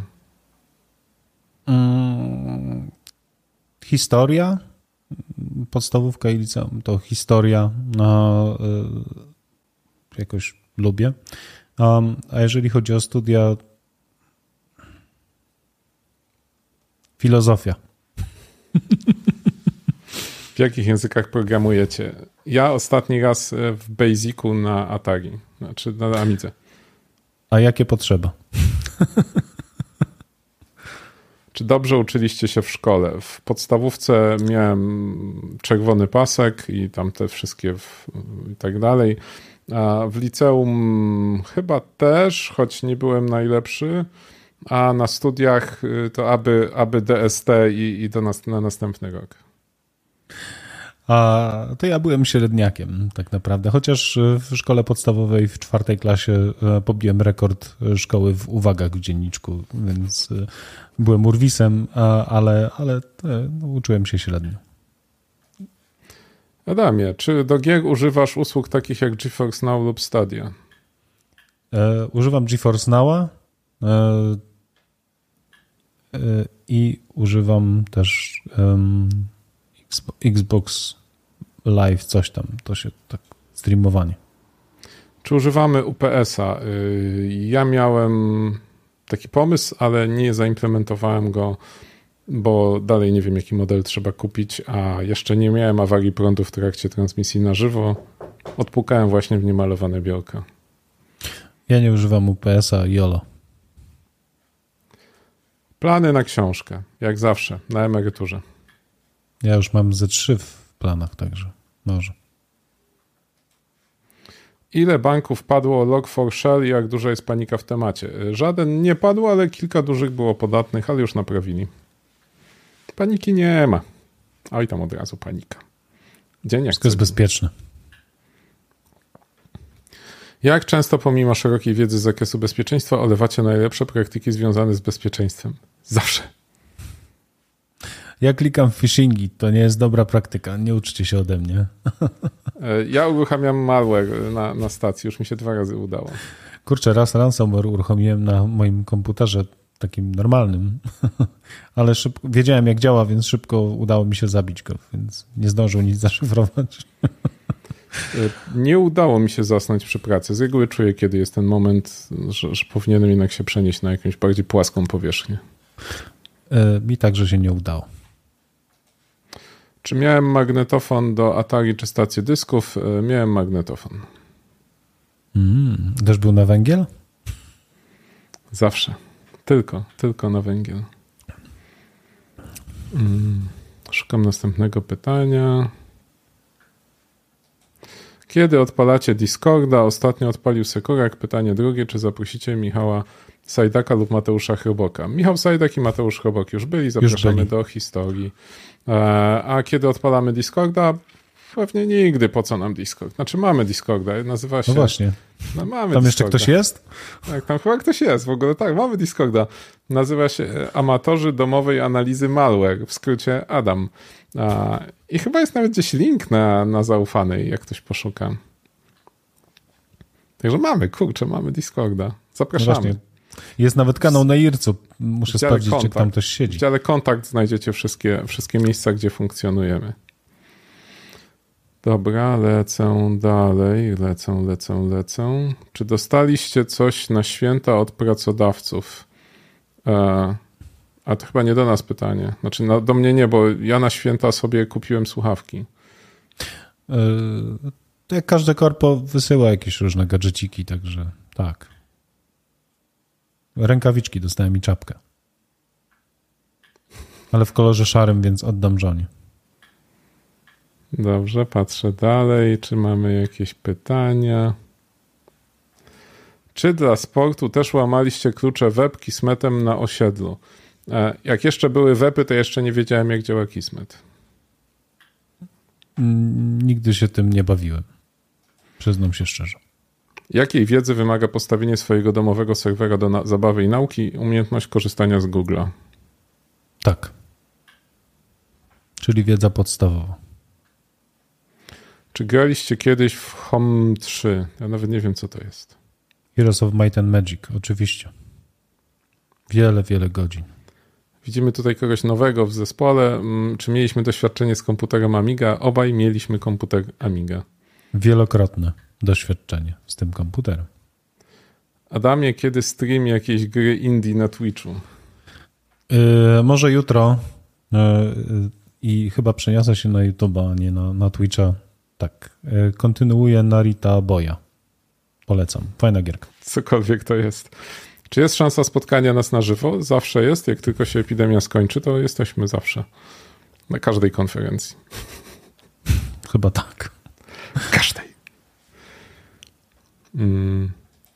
Hmm, historia, podstawówka i liceum to historia, no, y, jakoś lubię. Um, a jeżeli chodzi o studia, filozofia. W jakich językach programujecie? Ja ostatni raz w Basicu na Atari, znaczy na Amidze. A jakie potrzeba? Czy dobrze uczyliście się w szkole? W podstawówce miałem czerwony pasek i tam te wszystkie w, i tak dalej. A w liceum chyba też, choć nie byłem najlepszy. a na studiach to aby, aby D S T i, i do nas, na następny rok. A to ja byłem średniakiem tak naprawdę, chociaż w szkole podstawowej w czwartej klasie pobiłem rekord szkoły w uwagach w dzienniczku, więc byłem urwisem, ale, ale no, uczyłem się średnio. Adamie, czy do gier używasz usług takich jak GeForce Now lub Stadia? E, używam GeForce Now'a e, e, i używam też um, Xbox Live, coś tam, to się tak streamowanie. Czy używamy U P S-a? Ja miałem taki pomysł, ale nie zaimplementowałem go, bo dalej nie wiem, jaki model trzeba kupić, a jeszcze nie miałem awarii prądu w trakcie transmisji na żywo. Odpukałem właśnie w niemalowane białka. Ja nie używam U P S-a, YOLO. Plany na książkę, jak zawsze, na emeryturze. Ja już mam ze trzy w planach, także może. Ile banków padło log four shell i jak duża jest panika w temacie? Żaden nie padł, ale kilka dużych było podatnych, ale już naprawili. Paniki nie ma. Oj, tam od razu panika. Dzień jak Wszystko jest bezpieczne. Jak często pomimo szerokiej wiedzy z zakresu bezpieczeństwa olewacie najlepsze praktyki związane z bezpieczeństwem? Zawsze. Ja klikam w phishingi, to nie jest dobra praktyka, nie uczcie się ode mnie. Ja uruchamiam malware na, na stacji, już mi się dwa razy udało. Kurczę, raz ransomware uruchomiłem na moim komputerze takim normalnym, ale szybko, wiedziałem jak działa, więc szybko udało mi się zabić go, więc nie zdążył nic zaszyfrować. Nie udało mi się zasnąć przy pracy. Z reguły czuję, kiedy jest ten moment, że, że powinienem jednak się przenieść na jakąś bardziej płaską powierzchnię. Mi także się nie udało. Czy miałem magnetofon do Atari czy stację dysków? Miałem magnetofon. Mm, też był na węgiel? Zawsze. Tylko, tylko na węgiel. Mm, szukam następnego pytania. Kiedy odpalacie Discorda? Ostatnio odpalił Sekurak. Pytanie drugie, czy zaprosicie Michała Sajdaka lub Mateusza Chroboka? Michał Sajdak i Mateusz Chrobok już byli, zapraszamy już byli. Do historii. A kiedy odpalamy Discorda? Pewnie nigdy. Po co nam Discord? Znaczy mamy Discorda, nazywa się... No właśnie. No mamy tam Discorda. Jeszcze ktoś jest? Tak, tam chyba ktoś jest w ogóle. Tak, mamy Discorda. Nazywa się Amatorzy Domowej Analizy Malware, w skrócie Adam. I chyba jest nawet gdzieś link na, na zaufanej, jak ktoś poszuka. Także mamy, kurczę, mamy Discorda. Zapraszamy. No jest nawet kanał na Ircu. Muszę sprawdzić, kontakt. Czy tam ktoś siedzi. W dziale kontakt znajdziecie wszystkie, wszystkie miejsca, gdzie funkcjonujemy. Dobra, lecę dalej. Lecę, lecę, lecę. Czy dostaliście coś na święta od pracodawców? E, a to chyba nie do nas pytanie. Znaczy no, do mnie nie, bo ja na święta sobie kupiłem słuchawki. Yy, to jak każde korpo wysyła jakieś różne gadżeciki, także tak. Rękawiczki dostałem i czapkę. Ale w kolorze szarym, więc oddam żonie. Dobrze, patrzę dalej. Czy mamy jakieś pytania? Czy dla sportu też łamaliście klucze W E P Kismetem na osiedlu? Jak jeszcze były W E P-y, to jeszcze nie wiedziałem, jak działa Kismet. Nigdy się tym nie bawiłem. Przyznam się szczerze. Jakiej wiedzy wymaga postawienie swojego domowego serwera do na- zabawy i nauki? Umiejętność korzystania z Google'a. Tak. Czyli wiedza podstawowa. Czy graliście kiedyś w Home trzy? Ja nawet nie wiem, co to jest. Heroes of Might and Magic, oczywiście. Wiele, wiele godzin. Widzimy tutaj kogoś nowego w zespole. Czy mieliśmy doświadczenie z komputerem Amiga? Obaj mieliśmy komputer Amiga. Wielokrotne doświadczenie z tym komputerem. Adamie, kiedy stream jakiejś gry indie na Twitchu? Yy, może jutro yy, i chyba przeniosę się na YouTube'a, a nie na, na Twitcha. Tak. Yy, kontynuuję Narita Boya. Polecam. Fajna gierka. Cokolwiek to jest. Czy jest szansa spotkania nas na żywo? Zawsze jest. Jak tylko się epidemia skończy, to jesteśmy zawsze. Na każdej konferencji. Chyba tak. Każdej. Hmm.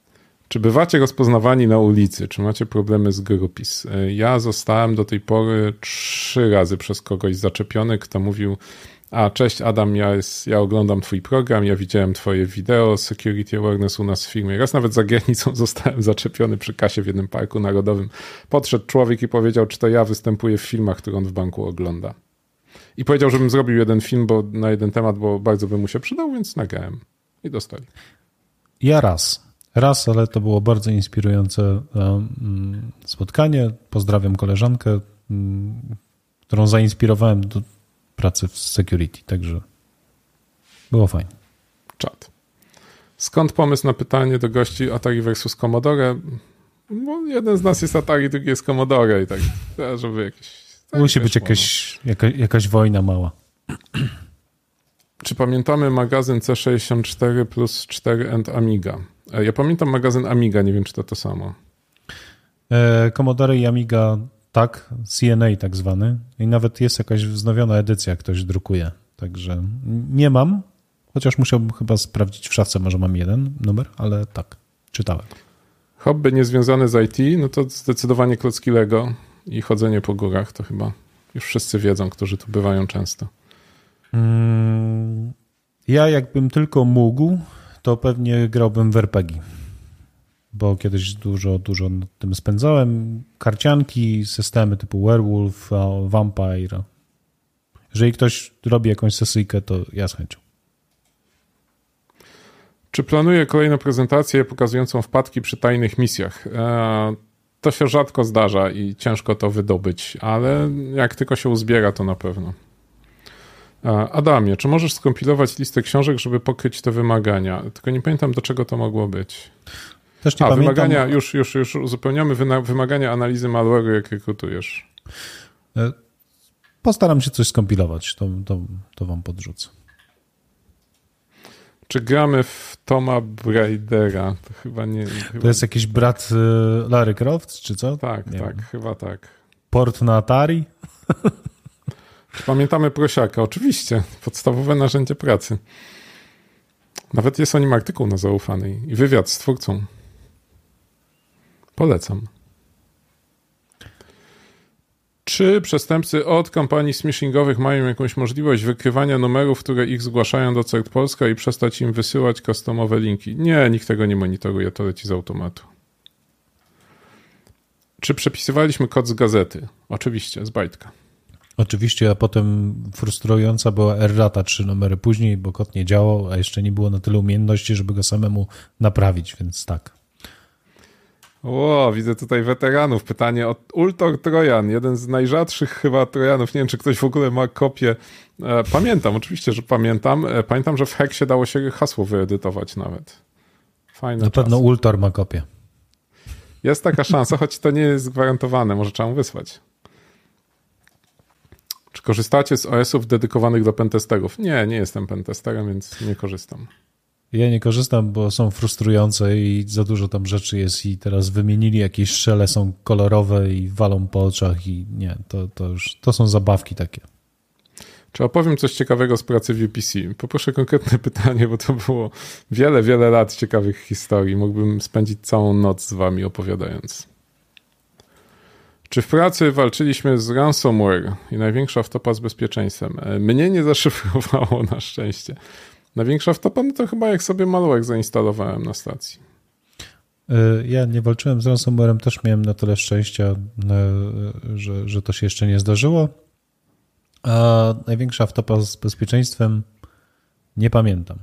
Czy bywacie rozpoznawani na ulicy? Czy macie problemy z groupies? Ja zostałem do tej pory trzy razy przez kogoś zaczepiony, kto mówił: a cześć Adam, ja, jest, ja oglądam twój program, ja widziałem twoje wideo Security Awareness u nas w firmie. Raz nawet za granicą zostałem zaczepiony przy kasie w jednym parku narodowym. Podszedł człowiek i powiedział, czy to ja występuję w filmach, które on w banku ogląda. I powiedział, żebym zrobił jeden film bo na jeden temat, bo bardzo by mu się przydał, więc nagrałem. I dostali. Ja raz. Raz, ale to było bardzo inspirujące um, spotkanie. Pozdrawiam koleżankę, um, którą zainspirowałem do pracy w security, także było fajnie. Czad. Skąd pomysł na pytanie do gości Atari versus Commodore? Bo jeden z nas jest Atari, drugi jest Commodore i tak, żeby jakieś... Tak, musi być jakaś, jaka, jakaś wojna mała. Czy pamiętamy magazyn C sześćdziesiąt cztery plus cztery and Amiga? Ja pamiętam magazyn Amiga, nie wiem, czy to to samo. E, Commodore i Amiga, tak, C N A tak zwany. I nawet jest jakaś wznowiona edycja, ktoś drukuje. Także nie mam, chociaż musiałbym chyba sprawdzić w szafce, może mam jeden numer, ale tak, czytałem. Hobby niezwiązane z I T, no to zdecydowanie klocki Lego i chodzenie po górach, to chyba już wszyscy wiedzą, którzy tu bywają często. Hmm, ja jakbym tylko mógł, to pewnie grałbym w er pe gie, bo kiedyś dużo, dużo nad tym spędzałem. Karcianki, systemy typu Werewolf, Vampire. Jeżeli ktoś robi jakąś sesyjkę, to ja z chęcią. Czy planuję kolejną prezentację pokazującą wpadki przy tajnych misjach? To się rzadko zdarza i ciężko to wydobyć, ale jak tylko się uzbiera, to na pewno. Adamie, czy możesz skompilować listę książek, żeby pokryć te wymagania? Tylko nie pamiętam, do czego to mogło być. Też nie A, pamiętam. Wymagania, już, już, już uzupełniamy wymagania analizy malware'u, jak rekrutujesz. Postaram się coś skompilować, to, to, to wam podrzucę. Czy gramy w Toma Braidera? To chyba nie... Chyba... To jest jakiś brat Larry Croft, czy co? Tak, nie tak, wiem. chyba tak. Port na Atari? Pamiętamy prosiaka, oczywiście. Podstawowe narzędzie pracy. Nawet jest o nim artykuł na Zaufanej i wywiad z twórcą. Polecam. Czy przestępcy od kampanii smishingowych mają jakąś możliwość wykrywania numerów, które ich zgłaszają do C E R T Polska i przestać im wysyłać customowe linki? Nie, nikt tego nie monitoruje, to leci z automatu. Czy przepisywaliśmy kod z gazety? Oczywiście, z bajtka. Oczywiście, a potem frustrująca była errata trzy numery później, bo kod nie działał, a jeszcze nie było na tyle umiejętności, żeby go samemu naprawić, więc tak. O, widzę tutaj weteranów. Pytanie od Ultor Trojan, jeden z najrzadszych chyba Trojanów. Nie wiem, czy ktoś w ogóle ma kopię. Pamiętam, oczywiście, że pamiętam. Pamiętam, że w Heksie dało się hasło wyedytować nawet. Fajne Na pewno czasy. Ultor ma kopię. Jest taka szansa, choć to nie jest gwarantowane. Może trzeba mu wysłać. Czy korzystacie z O S-ów dedykowanych do pentesterów? Nie, nie jestem pentesterem, więc nie korzystam. Ja nie korzystam, bo są frustrujące i za dużo tam rzeczy jest i teraz wymienili jakieś szele, są kolorowe i walą po oczach i nie, to, to już, to są zabawki takie. Czy opowiem coś ciekawego z pracy w U P C? Poproszę konkretne pytanie, bo to było wiele, wiele lat ciekawych historii. Mógłbym spędzić całą noc z wami opowiadając. Czy w pracy walczyliśmy z ransomware i największa wtopa z bezpieczeństwem? Mnie nie zaszyfrowało na szczęście. Największa wtopa, no to chyba jak sobie malware zainstalowałem na stacji. Ja nie walczyłem z ransomwarem, też miałem na tyle szczęścia, że, że to się jeszcze nie zdarzyło. A największa wtopa z bezpieczeństwem nie pamiętam.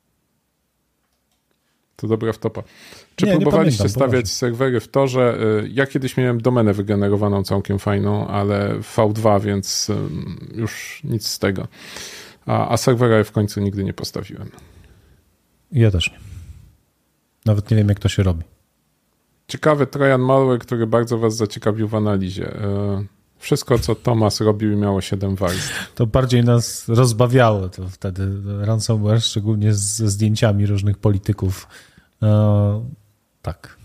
To dobra wtopa. Czy nie, próbowaliście nie pamiętam, stawiać serwery w torze? Ja kiedyś miałem domenę wygenerowaną całkiem fajną, ale V dwa, więc już nic z tego. A, a serwera w końcu nigdy nie postawiłem. Ja też nie. Nawet nie wiem, jak to się robi. Ciekawy Trojan malware, który bardzo was zaciekawił w analizie. Wszystko, co Tomas robił, miało siedem warstw. To bardziej nas rozbawiało to wtedy. Ransomware, szczególnie ze zdjęciami różnych polityków. E, tak.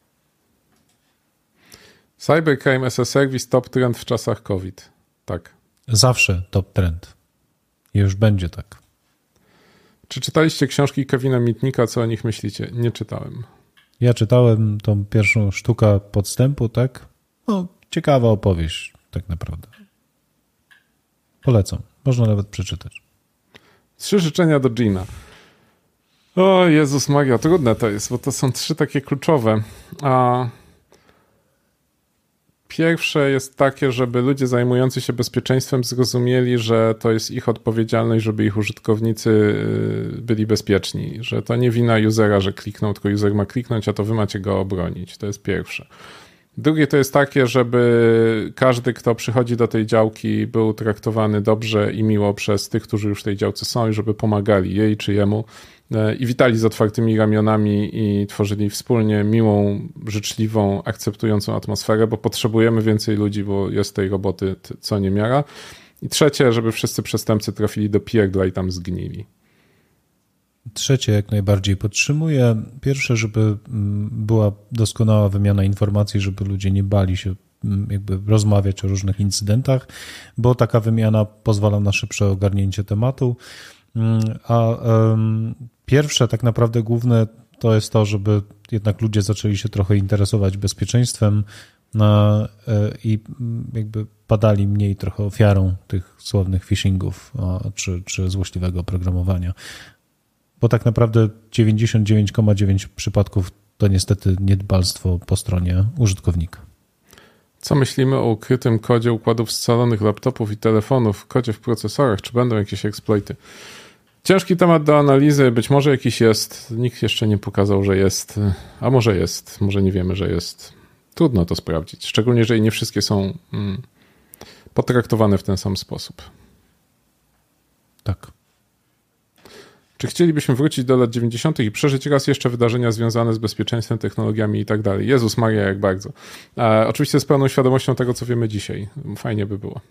Cybercrime as a Service top trend w czasach COVID. Tak. Zawsze top trend. I już będzie tak. Czy czytaliście książki Kevina Mitnicka? Co o nich myślicie? Nie czytałem. Ja czytałem tą pierwszą sztukę podstępu, tak? No, ciekawa opowieść, tak naprawdę. Polecam. Można nawet przeczytać. Trzy życzenia do Gina. O Jezus Maria, trudne to jest, bo to są trzy takie kluczowe. A pierwsze jest takie, żeby ludzie zajmujący się bezpieczeństwem zrozumieli, że to jest ich odpowiedzialność, żeby ich użytkownicy byli bezpieczni, że to nie wina usera, że kliknął, tylko user ma kliknąć, a to wy macie go obronić. To jest pierwsze. Drugie to jest takie, żeby każdy, kto przychodzi do tej działki, był traktowany dobrze i miło przez tych, którzy już w tej działce są i żeby pomagali jej czy jemu i witali z otwartymi ramionami i tworzyli wspólnie miłą, życzliwą, akceptującą atmosferę, bo potrzebujemy więcej ludzi, bo jest tej roboty co niemiara. I trzecie, żeby wszyscy przestępcy trafili do pierdla i tam zgnili. Trzecie jak najbardziej podtrzymuję. Pierwsze, żeby była doskonała wymiana informacji, żeby ludzie nie bali się jakby rozmawiać o różnych incydentach, bo taka wymiana pozwala na szybsze ogarnięcie tematu. A um, pierwsze, tak naprawdę główne to jest to, żeby jednak ludzie zaczęli się trochę interesować bezpieczeństwem na, i jakby padali mniej trochę ofiarą tych sławnych phishingów czy, czy złośliwego oprogramowania. Bo tak naprawdę dziewięćdziesiąt dziewięć przecinek dziewięć przypadków to niestety niedbalstwo po stronie użytkownika. Co myślimy o ukrytym kodzie układów scalonych laptopów i telefonów, kodzie w procesorach? Czy będą jakieś eksploity? Ciężki temat do analizy, być może jakiś jest. Nikt jeszcze nie pokazał, że jest. A może jest, może nie wiemy, że jest. Trudno to sprawdzić, szczególnie jeżeli nie wszystkie są mm, potraktowane w ten sam sposób. Tak. Czy chcielibyśmy wrócić do lat dziewięćdziesiątych i przeżyć raz jeszcze wydarzenia związane z bezpieczeństwem, technologiami i tak dalej? Jezus Maria, jak bardzo. E, oczywiście z pełną świadomością tego, co wiemy dzisiaj. Fajnie by było.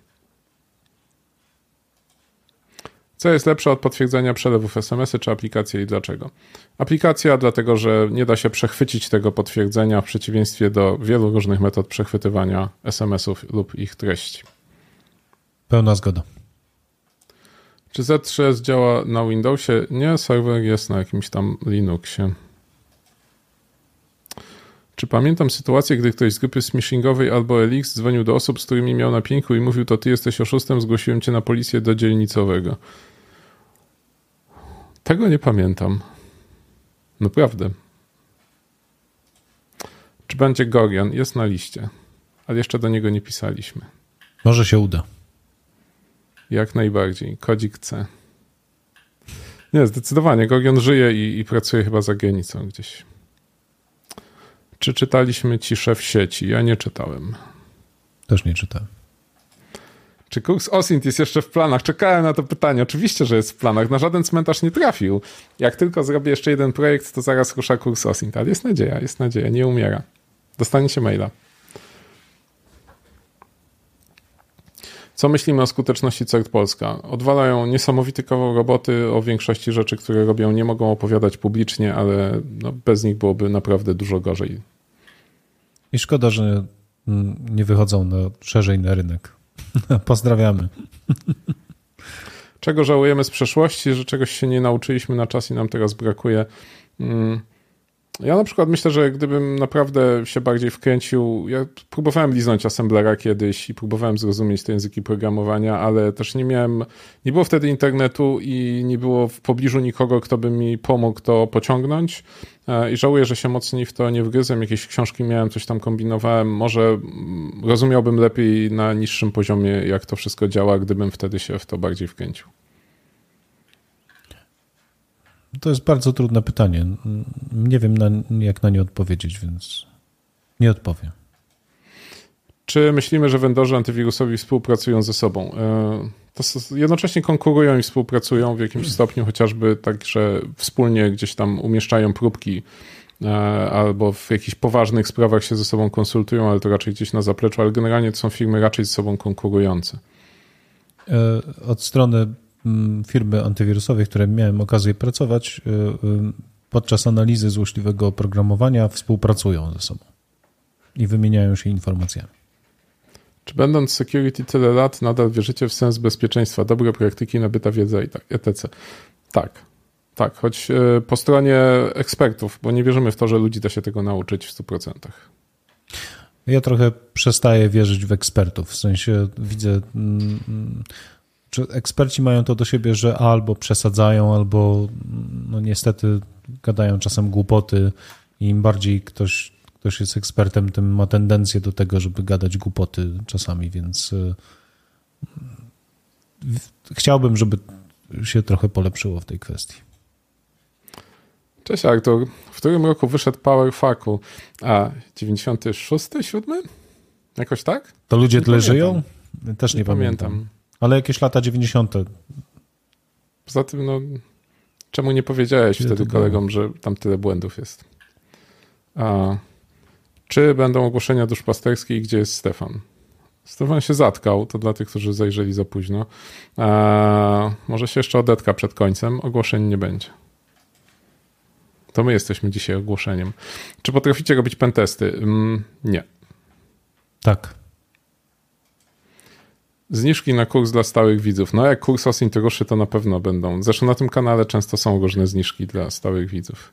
Co jest lepsze od potwierdzenia przelewów es em esy czy aplikacje i dlaczego? Aplikacja dlatego, że nie da się przechwycić tego potwierdzenia w przeciwieństwie do wielu różnych metod przechwytywania es em esów lub ich treści. Pełna zgoda. Czy zet trzy es działa na Windowsie? Nie, serwer jest na jakimś tam Linuxie. Czy pamiętam sytuację, gdy ktoś z grupy smishingowej albo L X dzwonił do osób, z którymi miał na pieńku i mówił, to ty jesteś oszustem, zgłosiłem cię na policję do dzielnicowego. Tego nie pamiętam. Naprawdę. Czy będzie Gorion? Jest na liście, ale jeszcze do niego nie pisaliśmy. Może się uda. Jak najbardziej. Kodzik C. Nie, zdecydowanie. Gorion żyje i, i pracuje chyba za Genicą gdzieś. Czy czytaliśmy Ciszę w sieci? Ja nie czytałem. Też nie czytałem. Czy kurs OSINT jest jeszcze w planach? Czekałem na to pytanie. Oczywiście, że jest w planach. Na żaden cmentarz nie trafił. Jak tylko zrobię jeszcze jeden projekt, to zaraz rusza kurs OSINT. Ale jest nadzieja, jest nadzieja. Nie umiera. Dostaniecie maila. Co myślimy o skuteczności C E R T Polska? Odwalają niesamowity kawał roboty, o większości rzeczy, które robią, nie mogą opowiadać publicznie, ale no, bez nich byłoby naprawdę dużo gorzej. I szkoda, że nie wychodzą na, szerzej na rynek. Pozdrawiamy. Czego żałujemy z przeszłości, że czegoś się nie nauczyliśmy na czas i nam teraz brakuje? Ja na przykład myślę, że gdybym naprawdę się bardziej wkręcił, ja próbowałem liznąć assemblera kiedyś i próbowałem zrozumieć te języki programowania, ale też nie miałem, nie było wtedy internetu i nie było w pobliżu nikogo, kto by mi pomógł to pociągnąć i żałuję, że się mocniej w to nie wgryzłem, jakieś książki miałem, coś tam kombinowałem, może rozumiałbym lepiej na niższym poziomie, jak to wszystko działa, gdybym wtedy się w to bardziej wkręcił. To jest bardzo trudne pytanie. Nie wiem, na, jak na nie odpowiedzieć, więc nie odpowiem. Czy myślimy, że vendorzy antywirusowi współpracują ze sobą? To jednocześnie konkurują i współpracują w jakimś stopniu, chociażby tak, że wspólnie gdzieś tam umieszczają próbki albo w jakichś poważnych sprawach się ze sobą konsultują, ale to raczej gdzieś na zapleczu, ale generalnie to są firmy raczej ze sobą konkurujące. Od strony firmy antywirusowej, w której miałem okazję pracować, podczas analizy złośliwego oprogramowania współpracują ze sobą i wymieniają się informacjami. Czy będąc security tyle lat, nadal wierzycie w sens bezpieczeństwa, dobre praktyki, nabyta wiedza i tak, et cetera? Tak, tak, choć po stronie ekspertów, bo nie wierzymy w to, że ludzi da się tego nauczyć w stu procentach. Ja trochę przestaję wierzyć w ekspertów, w sensie widzę, że eksperci mają to do siebie, że albo przesadzają, albo no niestety gadają czasem głupoty i im bardziej ktoś, ktoś jest ekspertem, tym ma tendencję do tego, żeby gadać głupoty czasami, więc chciałbym, żeby się trochę polepszyło w tej kwestii. Cześć Artur. W którym roku wyszedł PowerFucku? A, dziewięćdziesiąty szósty, siódmy? Jakoś tak? To ludzie nie tyle pamiętam. żyją? Też nie, nie pamiętam. pamiętam. Ale jakieś lata dziewięćdziesiąte. Poza tym, no, czemu nie powiedziałeś Kiedy wtedy kolegom, że tam tyle błędów jest? A, czy będą ogłoszenia duszpasterskie i gdzie jest Stefan? Stefan się zatkał, to dla tych, którzy zajrzeli za późno. A, może się jeszcze odetka przed końcem. Ogłoszeń nie będzie. To my jesteśmy dzisiaj ogłoszeniem. Czy potraficie robić pentesty? Mm, nie. Tak. Zniżki na kurs dla stałych widzów. No jak kurs Osint ruszy, to na pewno będą. Zresztą na tym kanale często są różne zniżki dla stałych widzów.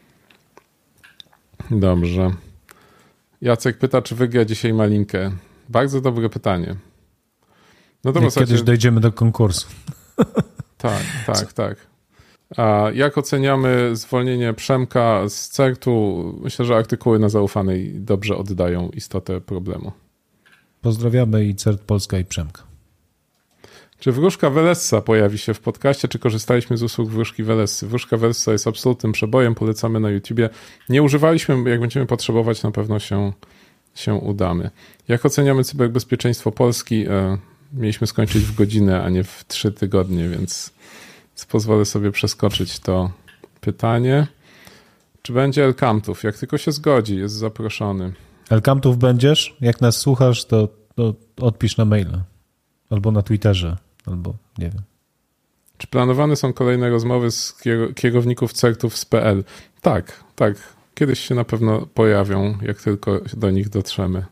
Dobrze. Jacek pyta, czy wygra dzisiaj malinkę. Bardzo dobre pytanie. No to jak zasadzie... kiedyś dojdziemy do konkursu. Tak, tak, Co? tak. A jak oceniamy zwolnienie Przemka z certu? Myślę, że artykuły na Zaufanej dobrze oddają istotę problemu. Pozdrawiamy i Cert Polska i Przemka. Czy wróżka Welessa pojawi się w podcaście, czy korzystaliśmy z usług wróżki Welessy? Wróżka Welessa jest absolutnym przebojem, polecamy na YouTubie. Nie używaliśmy, jak będziemy potrzebować, na pewno się, się udamy. Jak oceniamy cyberbezpieczeństwo Polski? E, mieliśmy skończyć w godzinę, a nie w trzy tygodnie, więc pozwolę sobie przeskoczyć to pytanie. Czy będzie Elkamtów? Jak tylko się zgodzi, jest zaproszony. Elkamtów będziesz? Jak nas słuchasz, to, to odpisz na maila. Albo na Twitterze, albo nie wiem. Czy planowane są kolejne rozmowy z kierowników certów z P L? Tak, tak. Kiedyś się na pewno pojawią, jak tylko do nich dotrzemy.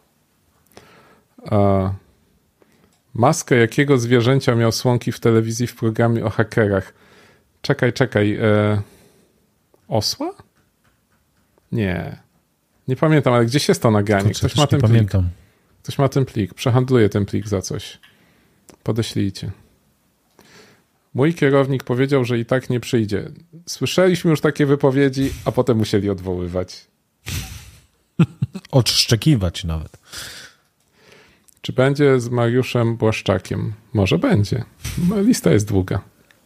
A maskę jakiego zwierzęcia miał Słonki w telewizji w programie o hakerach? Czekaj, czekaj. E... Osła? Nie. Nie pamiętam, ale gdzieś jest to nagranie. Kurczę, Ktoś ma ten plik. Pamiętam. Ktoś ma ten plik. Przehandluje ten plik za coś. Podeślijcie. Mój kierownik powiedział, że i tak nie przyjdzie. Słyszeliśmy już takie wypowiedzi, a potem musieli odwoływać. Odszczekiwać nawet. Czy będzie z Mariuszem Błaszczakiem? Może będzie. Lista jest długa.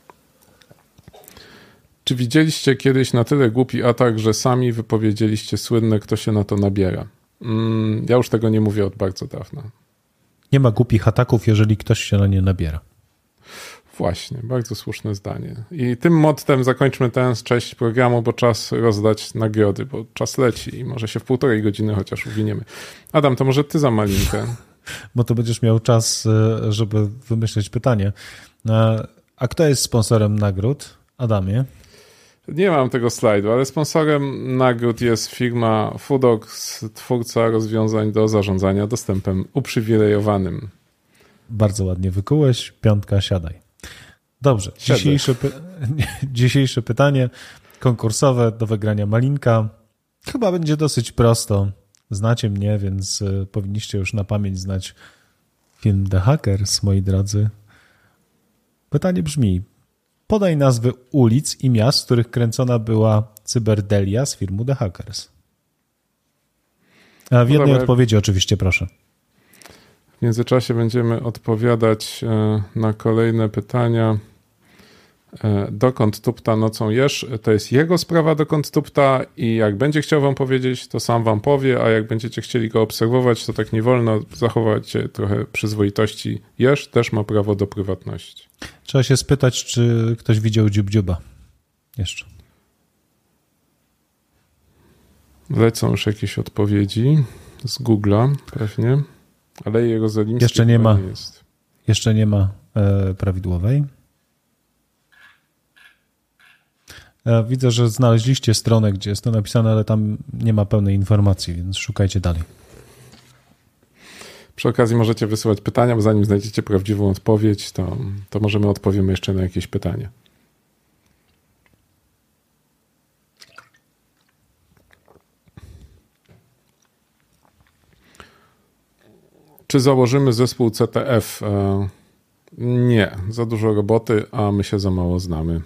Czy widzieliście kiedyś na tyle głupi atak, że sami wypowiedzieliście słynne, kto się na to nabiera? Mm, ja już tego nie mówię od bardzo dawna. Nie ma głupich ataków, jeżeli ktoś się na nie nabiera. Właśnie, bardzo słuszne zdanie. I tym mottem zakończmy ten część programu, bo czas rozdać nagrody, bo czas leci i może się w półtorej godziny chociaż uwiniemy. Adam, to może ty za malinkę. Bo to będziesz miał czas, żeby wymyśleć pytanie. A kto jest sponsorem nagród? Adamie? Nie mam tego slajdu, ale sponsorem nagród jest firma Foodox, twórca rozwiązań do zarządzania dostępem uprzywilejowanym. Bardzo ładnie wykułeś. Piątka, siadaj. Dobrze. Dzisiejsze, py... Dzisiejsze pytanie konkursowe do wygrania malinka. Chyba będzie dosyć prosto. Znacie mnie, więc powinniście już na pamięć znać film The Hackers, moi drodzy. Pytanie brzmi: podaj nazwy ulic i miast, w których kręcona była cyberdelia z filmu The Hackers. A w jednej no odpowiedzi oczywiście, proszę. W międzyczasie będziemy odpowiadać na kolejne pytania. Dokąd tupta nocą jesz? To jest jego sprawa, dokąd tupta, i jak będzie chciał wam powiedzieć, to sam wam powie, a jak będziecie chcieli go obserwować, to tak nie wolno. Zachowajcie trochę przyzwoitości. Jesz też ma prawo do prywatności. Trzeba się spytać, czy ktoś widział Dziubdziuba jeszcze. Lecą już jakieś odpowiedzi z Google'a pewnie. Ale Jerozolimski jeszcze nie ma, nie jest. Jeszcze nie ma e, prawidłowej. E, widzę, że znaleźliście stronę, gdzie jest to napisane, ale tam nie ma pełnej informacji, więc szukajcie dalej. Przy okazji możecie wysyłać pytania, bo zanim znajdziecie prawdziwą odpowiedź, to, to możemy odpowiemy jeszcze na jakieś pytanie. Czy założymy zespół C T F? Nie, za dużo roboty, a my się za mało znamy.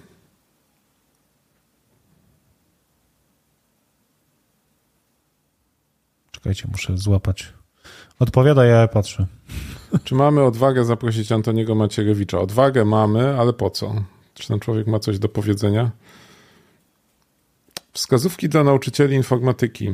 Czekajcie, muszę złapać. Odpowiadaj, ja patrzę. Czy mamy odwagę zaprosić Antoniego Macierewicza? Odwagę mamy, ale po co? Czy ten człowiek ma coś do powiedzenia? Wskazówki dla nauczycieli informatyki.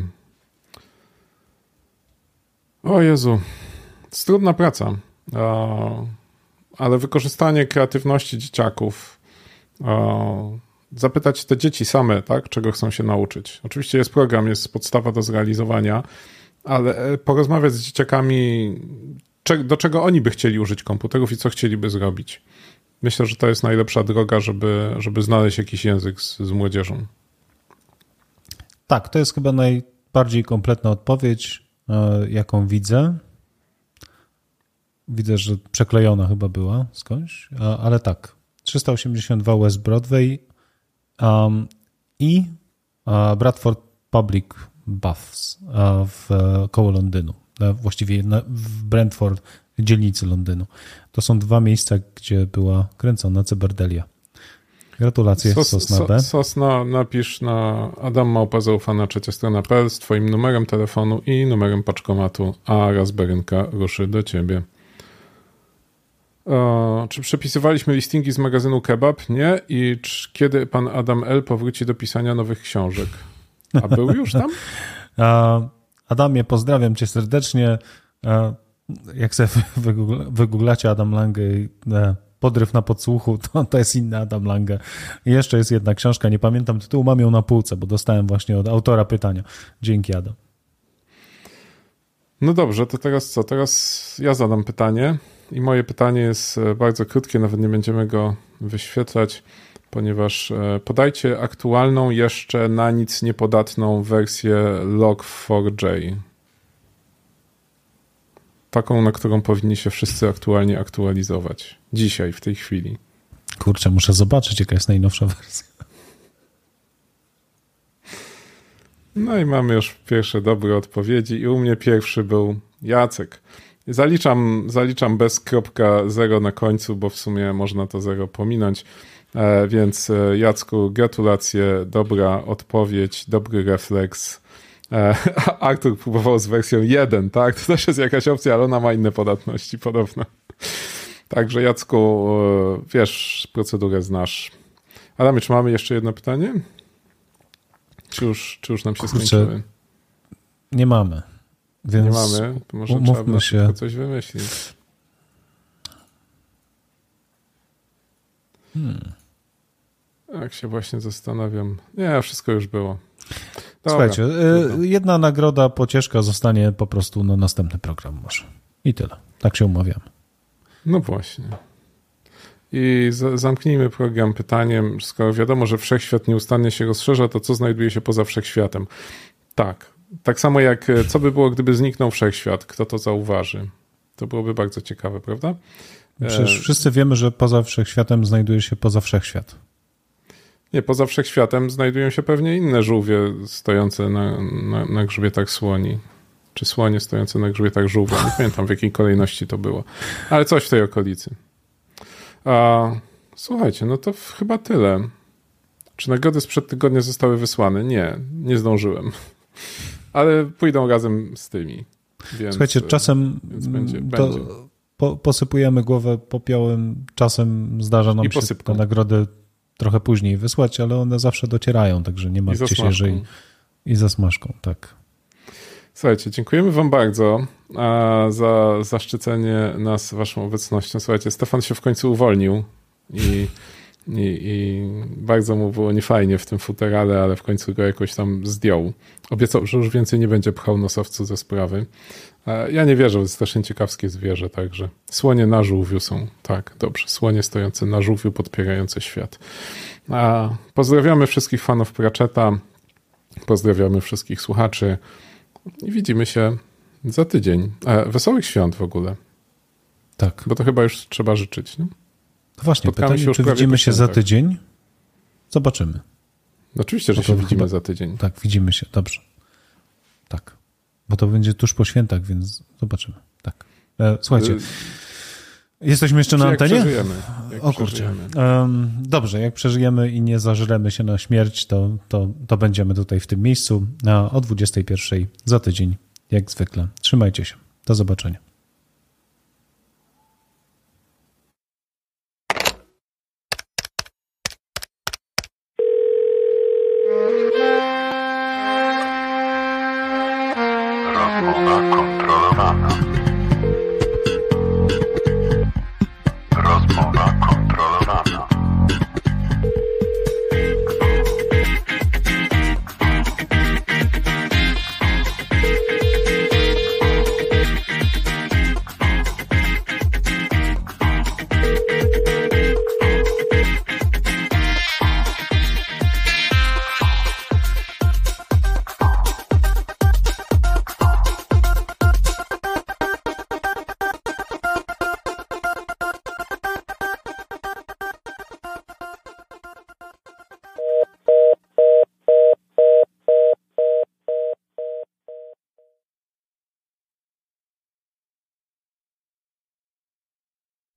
O Jezu, to jest trudna praca, ale wykorzystanie kreatywności dzieciaków, zapytać te dzieci same, tak, czego chcą się nauczyć. Oczywiście jest program, jest podstawa do zrealizowania, ale porozmawiać z dzieciakami, do czego oni by chcieli użyć komputerów i co chcieliby zrobić. Myślę, że to jest najlepsza droga, żeby, żeby znaleźć jakiś język z, z młodzieżą. Tak, to jest chyba najbardziej kompletna odpowiedź, jaką widzę. Widzę, że przeklejona chyba była skądś, ale tak. trzysta osiemdziesiąt dwa West Broadway um, i uh, Bradford Public Baths uh, w, koło Londynu. Właściwie na, w Brentford, dzielnicy Londynu. To są dwa miejsca, gdzie była kręcona cyberdelia. Gratulacje, Sos, Sosna B. Sosna, napisz na Adam Małpa Zaufana trzecia strona kropka p l z twoim numerem telefonu i numerem paczkomatu, a Raspberynka ruszy do ciebie. E, czy przepisywaliśmy listingi z magazynu Kebab? Nie. I czy, kiedy pan Adam L. powróci do pisania nowych książek? A był już tam? Adamie, pozdrawiam cię serdecznie. Jak sobie wygooglacie Adam Lange i Podryw na podsłuchu, to, to jest inny Adam Lange. I jeszcze jest jedna książka, nie pamiętam tytułu, mam ją na półce, bo dostałem właśnie od autora pytania. Dzięki, Adam. No dobrze, to teraz co? Teraz ja zadam pytanie i moje pytanie jest bardzo krótkie, nawet nie będziemy go wyświetlać, ponieważ podajcie aktualną, jeszcze na nic niepodatną wersję log cztery j. Taką, na którą powinni się wszyscy aktualnie aktualizować. Dzisiaj, w tej chwili. Kurczę, muszę zobaczyć, jaka jest najnowsza wersja. No i mamy już pierwsze dobre odpowiedzi i u mnie pierwszy był Jacek. Zaliczam, zaliczam bez kropka zero na końcu, bo w sumie można to zero pominąć. E, więc Jacku, gratulacje, dobra odpowiedź, dobry refleks. E, Artur próbował z wersją jeden, tak? To też jest jakaś opcja, ale ona ma inne podatności podobno. Także Jacku, wiesz, procedurę znasz. Adamie, czy mamy jeszcze jedno pytanie? Czy już, czy już nam się Kurczę, skończyły? Nie mamy. Więc nie mamy, to może trzeba się... coś wymyślić. Hmm. Jak się właśnie zastanawiam. Nie, wszystko już było. Dobra, Słuchajcie, trudno. Jedna nagroda, pocieszka zostanie po prostu na następny program może. I tyle. Tak się umawiamy. No właśnie. I z- zamknijmy program pytaniem, skoro wiadomo, że wszechświat nieustannie się rozszerza, to co znajduje się poza wszechświatem? Tak. Tak samo jak co by było, gdyby zniknął wszechświat? Kto to zauważy? To byłoby bardzo ciekawe, prawda? Przecież wszyscy wiemy, że poza wszechświatem znajduje się poza wszechświat. Nie, poza wszechświatem znajdują się pewnie inne żółwie stojące na, na, na grzbietach słoni. Czy słonie stojące na grzbietach żółwia. Nie pamiętam, w jakiej kolejności to było. Ale coś w tej okolicy. A, słuchajcie, no to chyba tyle. Czy nagrody sprzed tygodnia zostały wysłane? Nie, nie zdążyłem. Ale pójdą razem z tymi. Więc, słuchajcie, czasem więc będzie, to będzie. Po, posypujemy głowę popiołem. Czasem zdarza nam I się te nagrody trochę później wysłać, ale one zawsze docierają, także nie martwcie się, że i, i za smaszką, tak. Słuchajcie, dziękujemy wam bardzo a, za zaszczycenie nas waszą obecnością. Słuchajcie, Stefan się w końcu uwolnił i, i, i bardzo mu było niefajnie w tym futerale, ale w końcu go jakoś tam zdjął. Obiecał, że już więcej nie będzie pchał nosowcu ze sprawy. A ja nie wierzę, to jest strasznie ciekawskie zwierzę, także słonie na żółwiu są, tak, dobrze, słonie stojące na żółwiu, podpierające świat. A, pozdrawiamy wszystkich fanów Pratchetta, pozdrawiamy wszystkich słuchaczy i widzimy się za tydzień. E, wesołych świąt w ogóle. Tak. Bo to chyba już trzeba życzyć. Nie? No właśnie, pytanie, się czy widzimy się za tydzień? Zobaczymy. Oczywiście, że się widzimy chyba za tydzień. Tak, widzimy się, dobrze. Tak. Bo to będzie tuż po świętach, więc zobaczymy. Tak. Słuchajcie, jesteśmy jeszcze na antenie? Jak przeżyjemy. Jak o kurczę. Um, dobrze, jak przeżyjemy i nie zażremy się na śmierć, to, to, to będziemy tutaj w tym miejscu a o dwudziestej pierwszej za tydzień, jak zwykle. Trzymajcie się. Do zobaczenia.